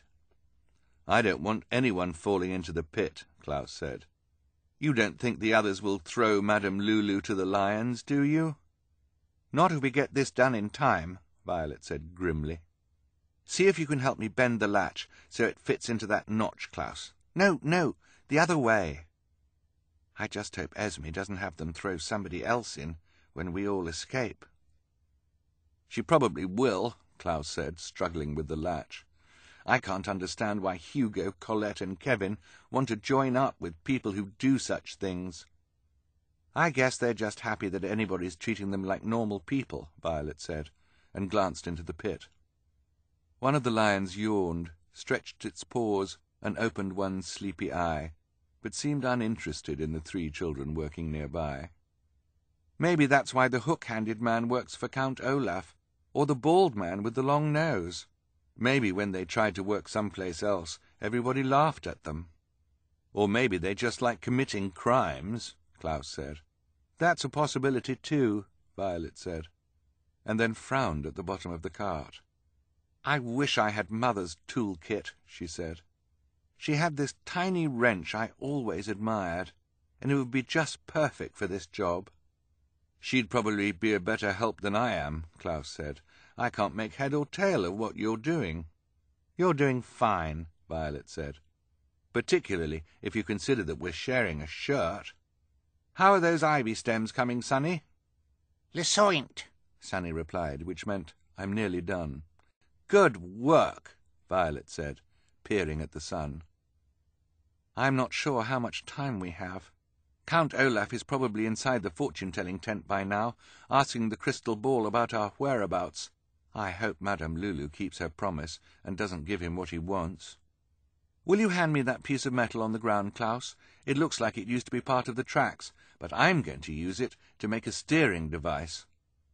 "I don't want anyone falling into the pit," Klaus said. "You don't think the others will throw Madame Lulu to the lions, do you?" "Not if we get this done in time," Violet said grimly. "See if you can help me bend the latch so it fits into that notch, Klaus. No, no, the other way. I just hope Esme doesn't have them throw somebody else in when we all escape." "She probably will," Klaus said, struggling with the latch. "I can't understand why Hugo, Colette, and Kevin want to join up with people who do such things." "I guess they're just happy that anybody's treating them like normal people," Violet said, and glanced into the pit. One of the lions yawned, stretched its paws, and opened one sleepy eye, but seemed uninterested in the three children working nearby. "Maybe that's why the hook-handed man works for Count Olaf, or the bald man with the long nose. Maybe when they tried to work someplace else, everybody laughed at them. Or maybe they just like committing crimes," Klaus said. "That's a possibility too," Violet said, and then frowned at the bottom of the cart. "I wish I had Mother's toolkit," she said. "She had this tiny wrench I always admired, and it would be just perfect for this job." "She'd probably be a better help than I am," Klaus said. "I can't make head or tail of what you're doing." "You're doing fine," Violet said. "Particularly if you consider that we're sharing a shirt. How are those ivy stems coming, Sunny?" "Lesoint," Sunny replied, which meant, "I'm nearly done." "Good work," Violet said, peering at the sun. "I'm not sure how much time we have. Count Olaf is probably inside the fortune-telling tent by now, asking the crystal ball about our whereabouts. I hope Madame Lulu keeps her promise and doesn't give him what he wants. Will you hand me that piece of metal on the ground, Klaus? It looks like it used to be part of the tracks, but I'm going to use it to make a steering device."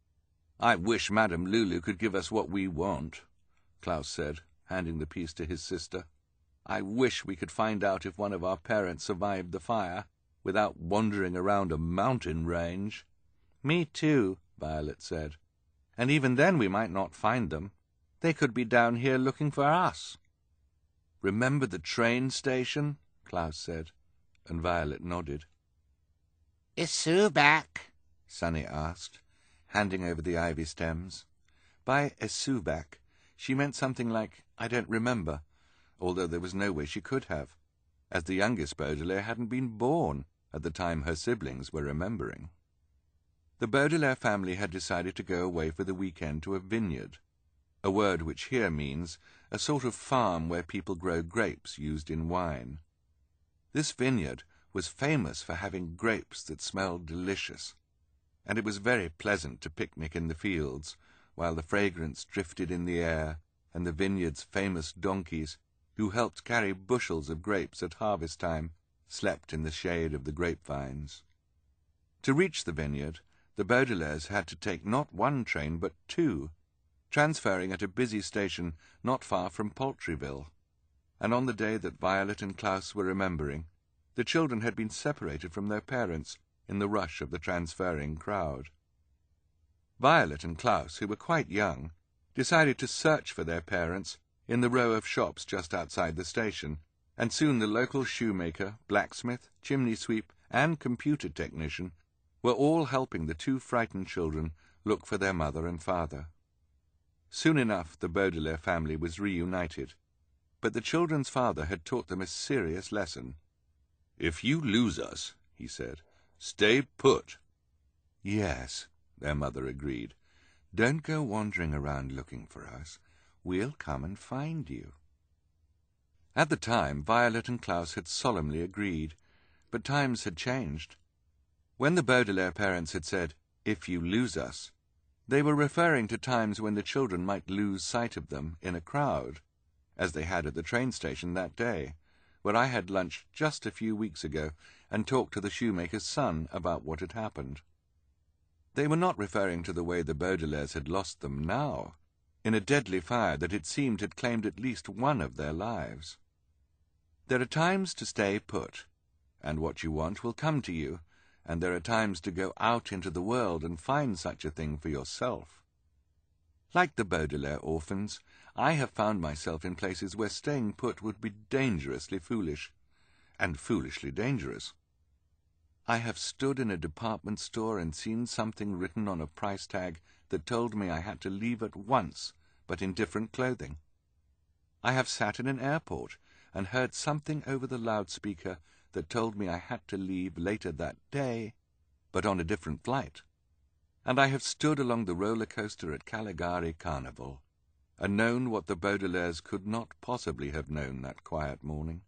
"I wish Madame Lulu could give us what we want," Klaus said, handing the piece to his sister. "I wish we could find out if one of our parents survived the fire without wandering around a mountain range." "Me too," Violet said. "And even then we might not find them. They could be down here looking for us." "Remember the train station?" Klaus said, and Violet nodded. "Is Sue back?" Sunny asked, handing over the ivy stems. By Esubak, she meant something like, "I don't remember," although there was no way she could have, as the youngest Baudelaire hadn't been born at the time her siblings were remembering. The Baudelaire family had decided to go away for the weekend to a vineyard, a word which here means a sort of farm where people grow grapes used in wine. This vineyard was famous for having grapes that smelled delicious, and it was very pleasant to picnic in the fields, while the fragrance drifted in the air, and the vineyard's famous donkeys, who helped carry bushels of grapes at harvest time, slept in the shade of the grapevines. To reach the vineyard, the Baudelaires had to take not one train but two, transferring at a busy station not far from Poultryville. And on the day that Violet and Klaus were remembering, the children had been separated from their parents in the rush of the transferring crowd. Violet and Klaus, who were quite young, decided to search for their parents in the row of shops just outside the station, and soon the local shoemaker, blacksmith, chimney sweep, and computer technician were all helping the two frightened children look for their mother and father. Soon enough the Baudelaire family was reunited, but the children's father had taught them a serious lesson. "If you lose us," he said, "stay put." "Yes," their mother agreed. "Don't go wandering around looking for us. We'll come and find you." At the time, Violet and Klaus had solemnly agreed, but times had changed. When the Baudelaire parents had said, "If you lose us," they were referring to times when the children might lose sight of them in a crowd, as they had at the train station that day, where I had lunch just a few weeks ago and talked to the shoemaker's son about what had happened. They were not referring to the way the Baudelaires had lost them now, in a deadly fire that it seemed had claimed at least one of their lives. There are times to stay put, and what you want will come to you, and there are times to go out into the world and find such a thing for yourself. Like the Baudelaire orphans, I have found myself in places where staying put would be dangerously foolish, and foolishly dangerous. I have stood in a department store and seen something written on a price tag that told me I had to leave at once, but in different clothing. I have sat in an airport and heard something over the loudspeaker that told me I had to leave later that day, but on a different flight. And I have stood along the roller coaster at Caligari Carnival and known what the Baudelaires could not possibly have known that quiet morning.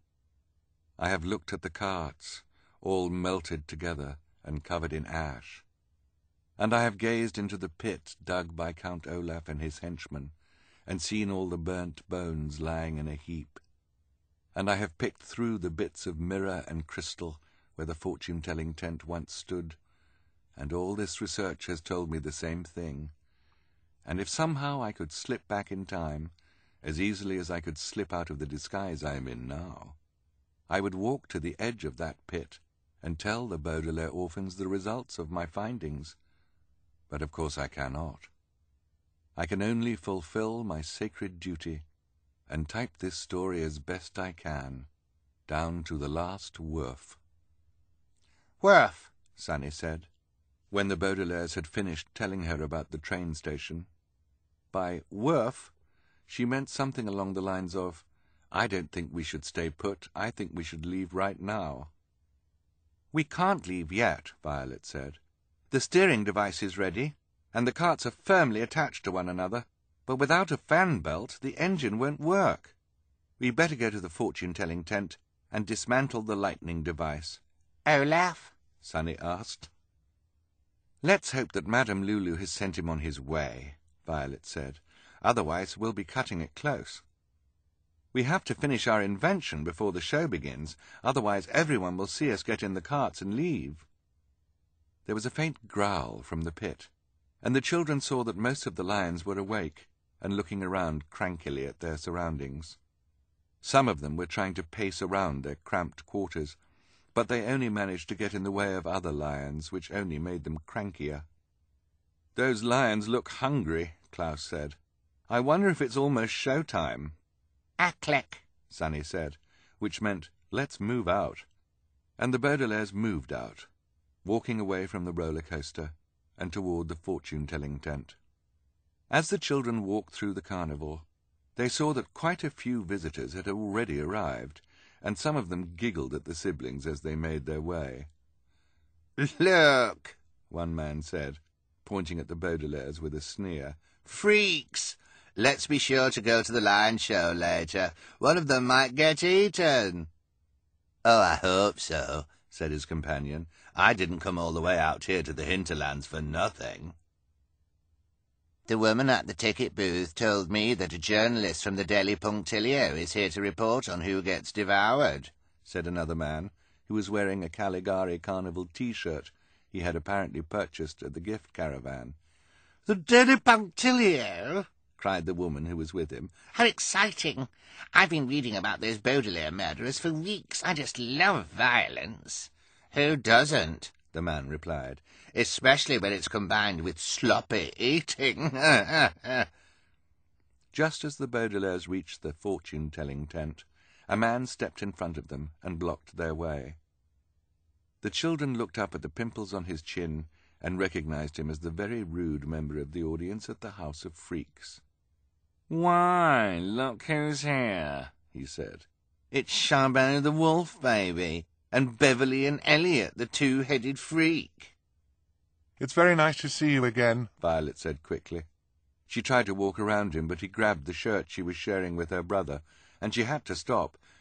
I have looked at the carts, all melted together and covered in ash, and I have gazed into the pit dug by Count Olaf and his henchmen, and seen all the burnt bones lying in a heap, and I have picked through the bits of mirror and crystal where the fortune-telling tent once stood, and all this research has told me the same thing, and if somehow I could slip back in time, as easily as I could slip out of the disguise I am in now, I would walk to the edge of that pit and tell the Baudelaire orphans the results of my findings. But of course I cannot. I can only fulfill my sacred duty and type this story as best I can, down to the last woof. "Worf," Sunny said, when the Baudelaires had finished telling her about the train station. By "woof," she meant something along the lines of, "I don't think we should stay put. I think we should leave right now." "We can't leave yet," Violet said. "The steering device is ready, and the carts are firmly attached to one another, but without a fan belt the engine won't work. We'd better go to the fortune-telling tent and dismantle the lightning device." "Olaf?" Sunny asked. "Let's hope that Madame Lulu has sent him on his way," Violet said. "Otherwise we'll be cutting it close. We have to finish our invention before the show begins, otherwise everyone will see us get in the carts and leave." There was a faint growl from the pit, and the children saw that most of the lions were awake and looking around crankily at their surroundings. Some of them were trying to pace around their cramped quarters, but they only managed to get in the way of other lions, which only made them crankier. "Those lions look hungry," Klaus said. "I wonder if it's almost show time." "A click," Sunny said, which meant, "Let's move out." And the Baudelaires moved out, walking away from the roller coaster and toward the fortune-telling tent. As the children walked through the carnival, they saw that quite a few visitors had already arrived, and some of them giggled at the siblings as they made their way. "Look," one man said, pointing at the Baudelaires with a sneer. "Freaks! Let's be sure to go to the lion show later. One of them might get eaten." "Oh, I hope so," said his companion. "I didn't come all the way out here to the hinterlands for nothing." "The woman at the ticket booth told me that a journalist from the Daily Punctilio is here to report on who gets devoured," said another man, who was wearing a Caligari Carnival T-shirt he had apparently purchased at the gift caravan. "The Daily Punctilio?" cried the woman who was with him. "How exciting! I've been reading about those Baudelaire murderers for weeks. I just love violence." "Who doesn't?" the man replied. "Especially when it's combined with sloppy eating." Just as the Baudelaires reached the fortune-telling tent, a man stepped in front of them and blocked their way. The children looked up at the pimples on his chin and recognized him as the very rude member of the audience at the House of Freaks. "Why, look who's here," he said. "It's Charbot the wolf baby, and Beverly and Elliot, the two-headed freak." "It's very nice to see you again," Violet said quickly. She tried to walk around him, but he grabbed the shirt she was sharing with her brother, and she had to stop,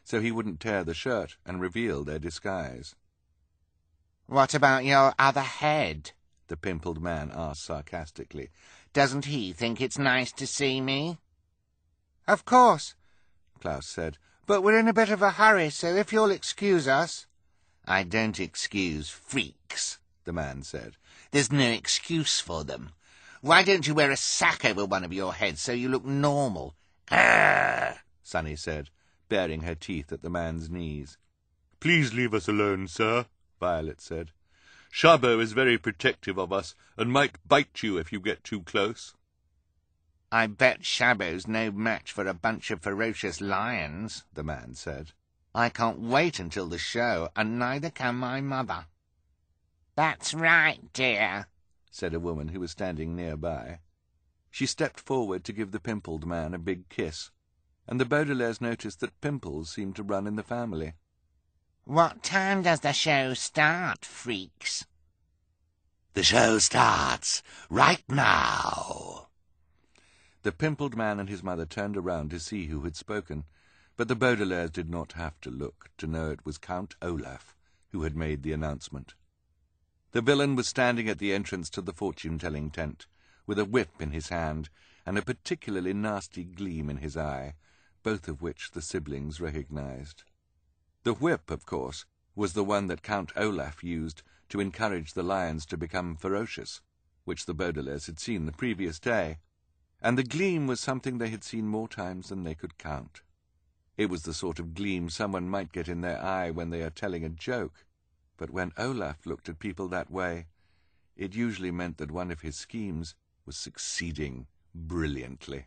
so he wouldn't tear the shirt and reveal their disguise. "What about your other head?" the pimpled man asked sarcastically. "Doesn't he think it's nice to see me?" "Of course," Klaus said, "but we're in a bit of a hurry, so if you'll excuse us—" "I don't excuse freaks," the man said. "There's no excuse for them. Why don't you wear a sack over one of your heads so you look normal?" "Grrr," Sunny said, baring her teeth at the man's knees. "Please leave us alone, sir," Violet said. "Shabo is very protective of us and might bite you if you get too close." "I bet Shabo's no match for a bunch of ferocious lions," the man said. "I can't wait until the show, and neither can my mother." "That's right, dear," said a woman who was standing nearby. She stepped forward to give the pimpled man a big kiss, and the Baudelaires noticed that pimples seemed to run in the family. "What time does the show start, freaks?" "The show starts right now." The pimpled man and his mother turned around to see who had spoken, but the Baudelaires did not have to look to know it was Count Olaf who had made the announcement. The villain was standing at the entrance to the fortune-telling tent, with a whip in his hand and a particularly nasty gleam in his eye, both of which the siblings recognized. The whip, of course, was the one that Count Olaf used to encourage the lions to become ferocious, which the Baudelaires had seen the previous day, and the gleam was something they had seen more times than they could count. It was the sort of gleam someone might get in their eye when they are telling a joke, but when Olaf looked at people that way, it usually meant that one of his schemes was succeeding brilliantly.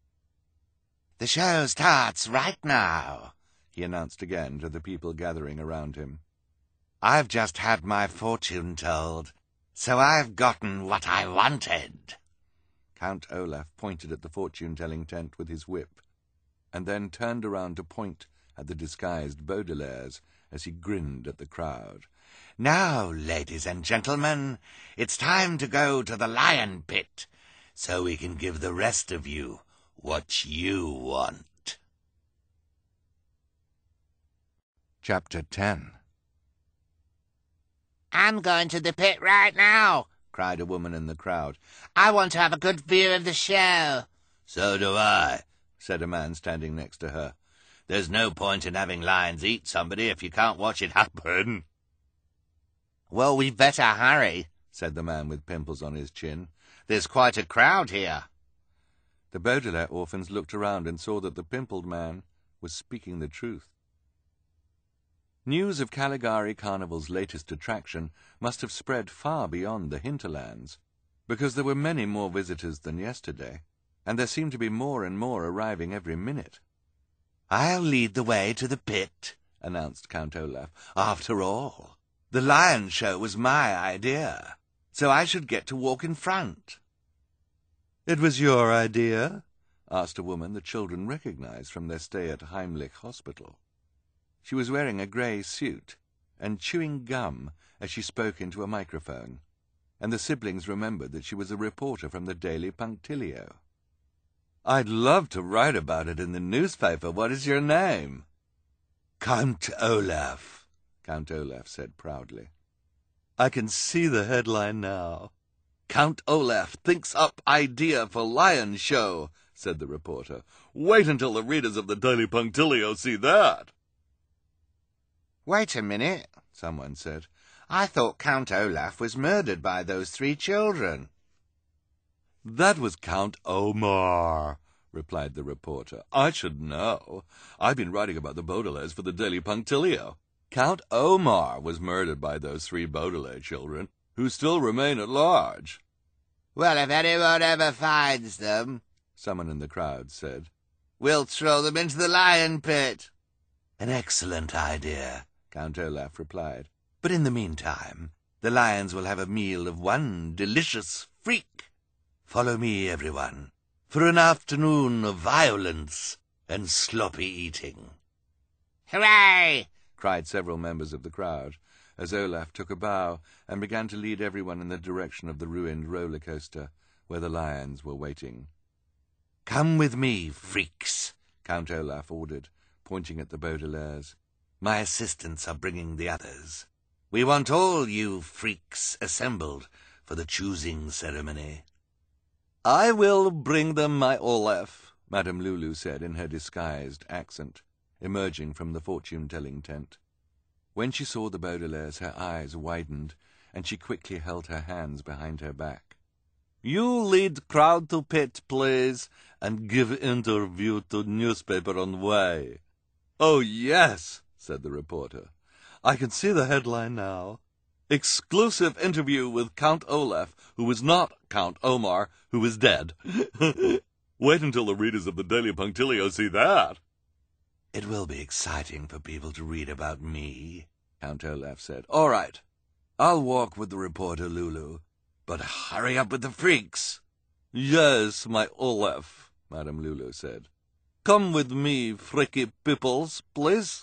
"The show starts right now," he announced again to the people gathering around him. "I've just had my fortune told, so I've gotten what I wanted." Count Olaf pointed at the fortune-telling tent with his whip, and then turned around to point at the disguised Baudelaires as he grinned at the crowd. "Now, ladies and gentlemen, it's time to go to the lion pit, so we can give the rest of you what you want." Chapter ten. "I'm going to the pit right now," cried a woman in the crowd. "I want to have a good view of the show." "So do I," said a man standing next to her. "There's no point in having lions eat somebody if you can't watch it happen." "Well, we'd better hurry," said the man with pimples on his chin. "There's quite a crowd here." The Baudelaire orphans looked around and saw that the pimpled man was speaking the truth. News of Caligari Carnival's latest attraction must have spread far beyond the hinterlands, because there were many more visitors than yesterday, and there seemed to be more and more arriving every minute. "I'll lead the way to the pit," announced Count Olaf. "After all, the lion show was my idea, so I should get to walk in front." "It was your idea?" asked a woman the children recognized from their stay at Heimlich Hospital. She was wearing a grey suit and chewing gum as she spoke into a microphone, and the siblings remembered that she was a reporter from the Daily Punctilio. "I'd love to write about it in the newspaper. What is your name?" "Count Olaf," Count Olaf said proudly. "I can see the headline now. Count Olaf thinks up idea for lion show," said the reporter. "Wait until the readers of the Daily Punctilio see that." "Wait a minute," someone said. "I thought Count Olaf was murdered by those three children." "That was Count Omar," replied the reporter. "I should know. I've been writing about the Baudelaires for the Daily Punctilio. Count Omar was murdered by those three Baudelaire children, who still remain at large." "Well, if anyone ever finds them," someone in the crowd said, "we'll throw them into the lion pit." "An excellent idea," Count Olaf replied. "But in the meantime, the lions will have a meal of one delicious freak. Follow me, everyone, for an afternoon of violence and sloppy eating." "Hooray!" cried several members of the crowd, as Olaf took a bow and began to lead everyone in the direction of the ruined roller coaster, where the lions were waiting. "Come with me, freaks," Count Olaf ordered, pointing at the Baudelaires. "My assistants are bringing the others. We want all you freaks assembled for the choosing ceremony." "I will bring them, my Olaf," Madame Lulu said in her disguised accent, emerging from the fortune-telling tent. When she saw the Baudelaires, her eyes widened, and she quickly held her hands behind her back. "You lead crowd to pit, please, and give interview to newspaper on way." "Oh, yes," said the reporter. "I can see the headline now. Exclusive interview with Count Olaf, who is not Count Omar, who is dead." Wait until the readers of the Daily Punctilio see that. "It will be exciting for people to read about me," Count Olaf said. "All right, I'll walk with the reporter, Lulu, but hurry up with the freaks." "Yes, my Olaf," Madame Lulu said. "Come with me, freaky peoples, please."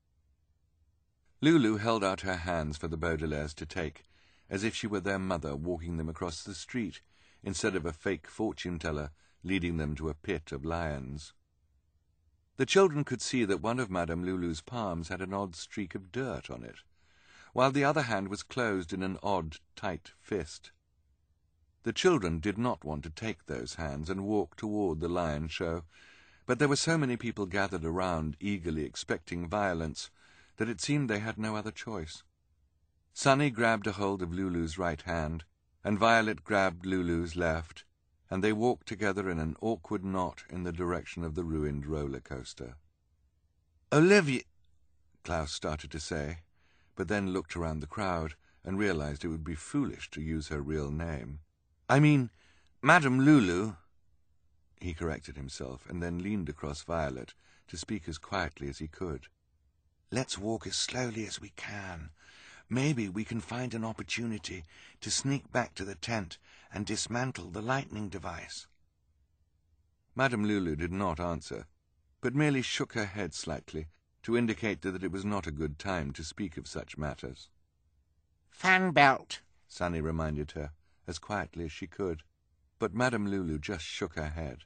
Lulu held out her hands for the Baudelaires to take, as if she were their mother walking them across the street, instead of a fake fortune-teller leading them to a pit of lions. The children could see that one of Madame Lulu's palms had an odd streak of dirt on it, while the other hand was closed in an odd, tight fist. The children did not want to take those hands and walk toward the lion show, but there were so many people gathered around, eagerly expecting violence, that it seemed they had no other choice. Sunny grabbed a hold of Lulu's right hand, and Violet grabbed Lulu's left, and they walked together in an awkward knot in the direction of the ruined roller coaster. "Olivia," Klaus started to say, but then looked around the crowd and realized it would be foolish to use her real name. "I mean, Madame Lulu." He corrected himself, and then leaned across Violet to speak as quietly as he could. "Let's walk as slowly as we can. Maybe we can find an opportunity to sneak back to the tent and dismantle the lightning device." Madame Lulu did not answer, but merely shook her head slightly to indicate that it was not a good time to speak of such matters. "Fan belt," Sunny reminded her, as quietly as she could, but Madame Lulu just shook her head.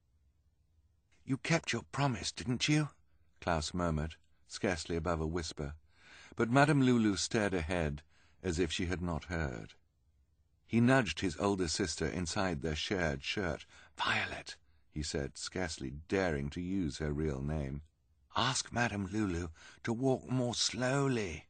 "You kept your promise, didn't you?" Klaus murmured, scarcely above a whisper, but Madame Lulu stared ahead as if she had not heard. He nudged his older sister inside their shared shirt. "Violet," he said, scarcely daring to use her real name, "ask Madame Lulu to walk more slowly."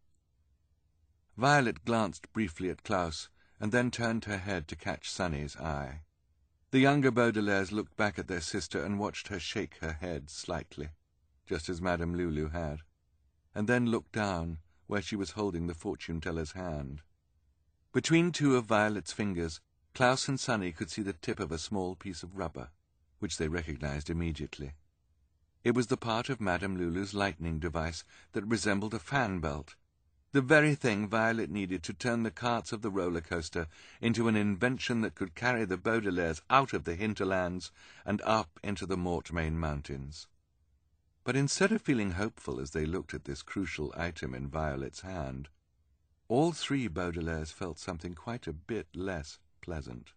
Violet glanced briefly at Klaus, and then turned her head to catch Sunny's eye. The younger Baudelaires looked back at their sister and watched her shake her head slightly, just as Madame Lulu had, and then looked down where she was holding the fortune-teller's hand. Between two of Violet's fingers, Klaus and Sunny could see the tip of a small piece of rubber, which they recognized immediately. It was the part of Madame Lulu's lightning device that resembled a fan belt, the very thing Violet needed to turn the carts of the roller coaster into an invention that could carry the Baudelaires out of the hinterlands and up into the Mortmain Mountains. But instead of feeling hopeful as they looked at this crucial item in Violet's hand, all three Baudelaires felt something quite a bit less pleasant.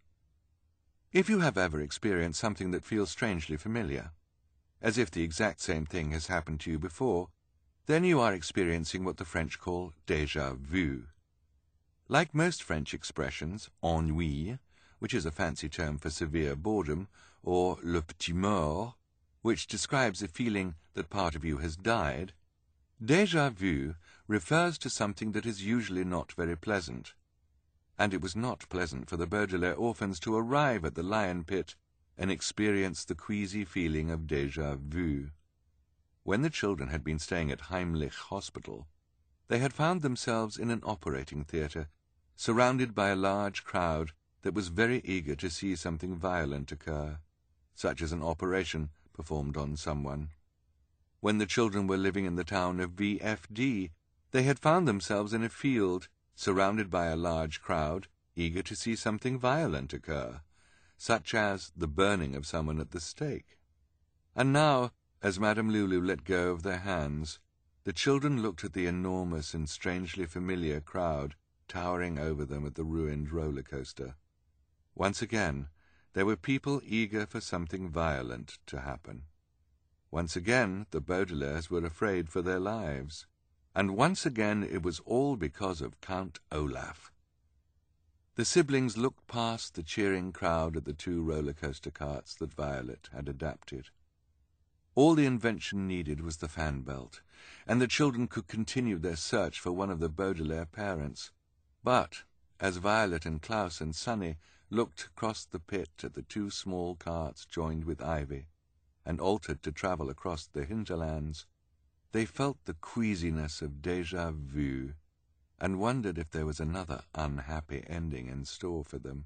If you have ever experienced something that feels strangely familiar, as if the exact same thing has happened to you before, then you are experiencing what the French call déjà vu. Like most French expressions, ennui, which is a fancy term for severe boredom, or le petit mort, which describes a feeling that part of you has died, déjà vu refers to something that is usually not very pleasant. And it was not pleasant for the Baudelaire orphans to arrive at the lion pit and experience the queasy feeling of déjà vu. When the children had been staying at Heimlich Hospital, they had found themselves in an operating theatre, surrounded by a large crowd that was very eager to see something violent occur, such as an operation performed on someone. When the children were living in the town of V F D, they had found themselves in a field, surrounded by a large crowd, eager to see something violent occur, such as the burning of someone at the stake. And now, as Madame Lulu let go of their hands, the children looked at the enormous and strangely familiar crowd towering over them at the ruined roller coaster. Once again, there were people eager for something violent to happen. Once again the Baudelaires were afraid for their lives, and once again it was all because of Count Olaf. The siblings looked past the cheering crowd at the two roller-coaster carts that Violet had adapted. All the invention needed was the fan belt, and the children could continue their search for one of the Baudelaire parents. But as Violet and Klaus and Sunny looked across the pit at the two small carts joined with Ivy, and altered to travel across the hinterlands, they felt the queasiness of déjà vu, and wondered if there was another unhappy ending in store for them.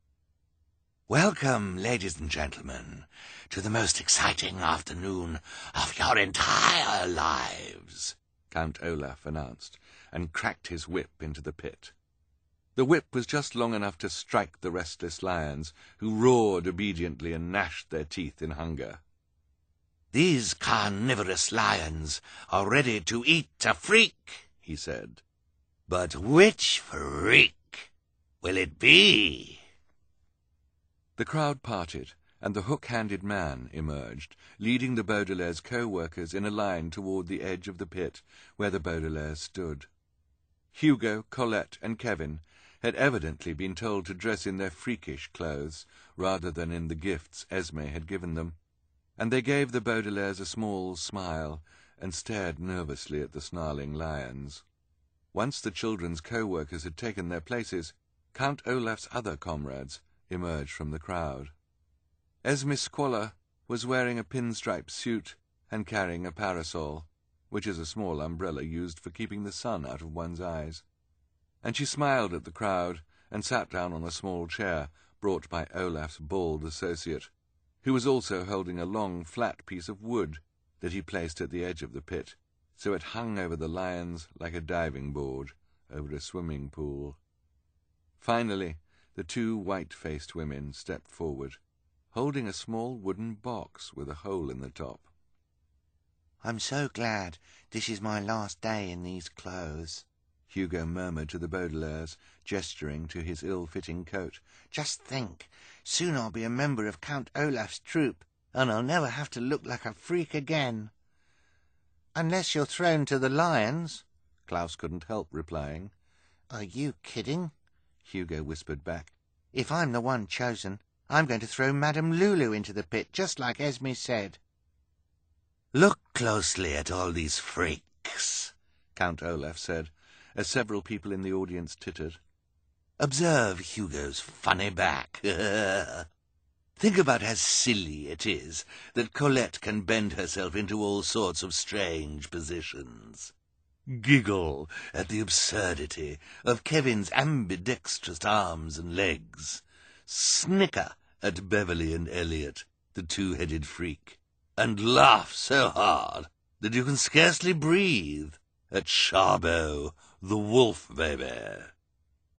Welcome, ladies and gentlemen, to the most exciting afternoon of your entire lives, Count Olaf announced, and cracked his whip into the pit. The whip was just long enough to strike the restless lions, who roared obediently and gnashed their teeth in hunger. These carnivorous lions are ready to eat a freak, he said. But which freak will it be? The crowd parted, and the hook-handed man emerged, leading the Baudelaire's co-workers in a line toward the edge of the pit where the Baudelaires stood. Hugo, Colette, and Kevin had evidently been told to dress in their freakish clothes rather than in the gifts Esme had given them, and they gave the Baudelaires a small smile and stared nervously at the snarling lions. Once the children's co-workers had taken their places, Count Olaf's other comrades emerged from the crowd. Esme Squalor was wearing a pinstripe suit and carrying a parasol, which is a small umbrella used for keeping the sun out of one's eyes, and she smiled at the crowd and sat down on a small chair brought by Olaf's bald associate, who was also holding a long, flat piece of wood that he placed at the edge of the pit, so it hung over the lions like a diving board over a swimming pool. Finally, the two white-faced women stepped forward, holding a small wooden box with a hole in the top. "I'm so glad this is my last day in these clothes," Hugo murmured to the Baudelaires, gesturing to his ill-fitting coat. "Just think, soon I'll be a member of Count Olaf's troupe, and I'll never have to look like a freak again." "Unless you're thrown to the lions," Klaus couldn't help replying. "Are you kidding?" Hugo whispered back. "If I'm the one chosen, I'm going to throw Madame Lulu into the pit, just like Esme said." Look closely at all these freaks, Count Olaf said, as several people in the audience tittered. Observe Hugo's funny back. Think about how silly it is that Colette can bend herself into all sorts of strange positions. Giggle at the absurdity of Kevin's ambidextrous arms and legs. Snicker at Beverly and Elliot, the two-headed freak, and laugh so hard that you can scarcely breathe at Charbot, the wolf baby.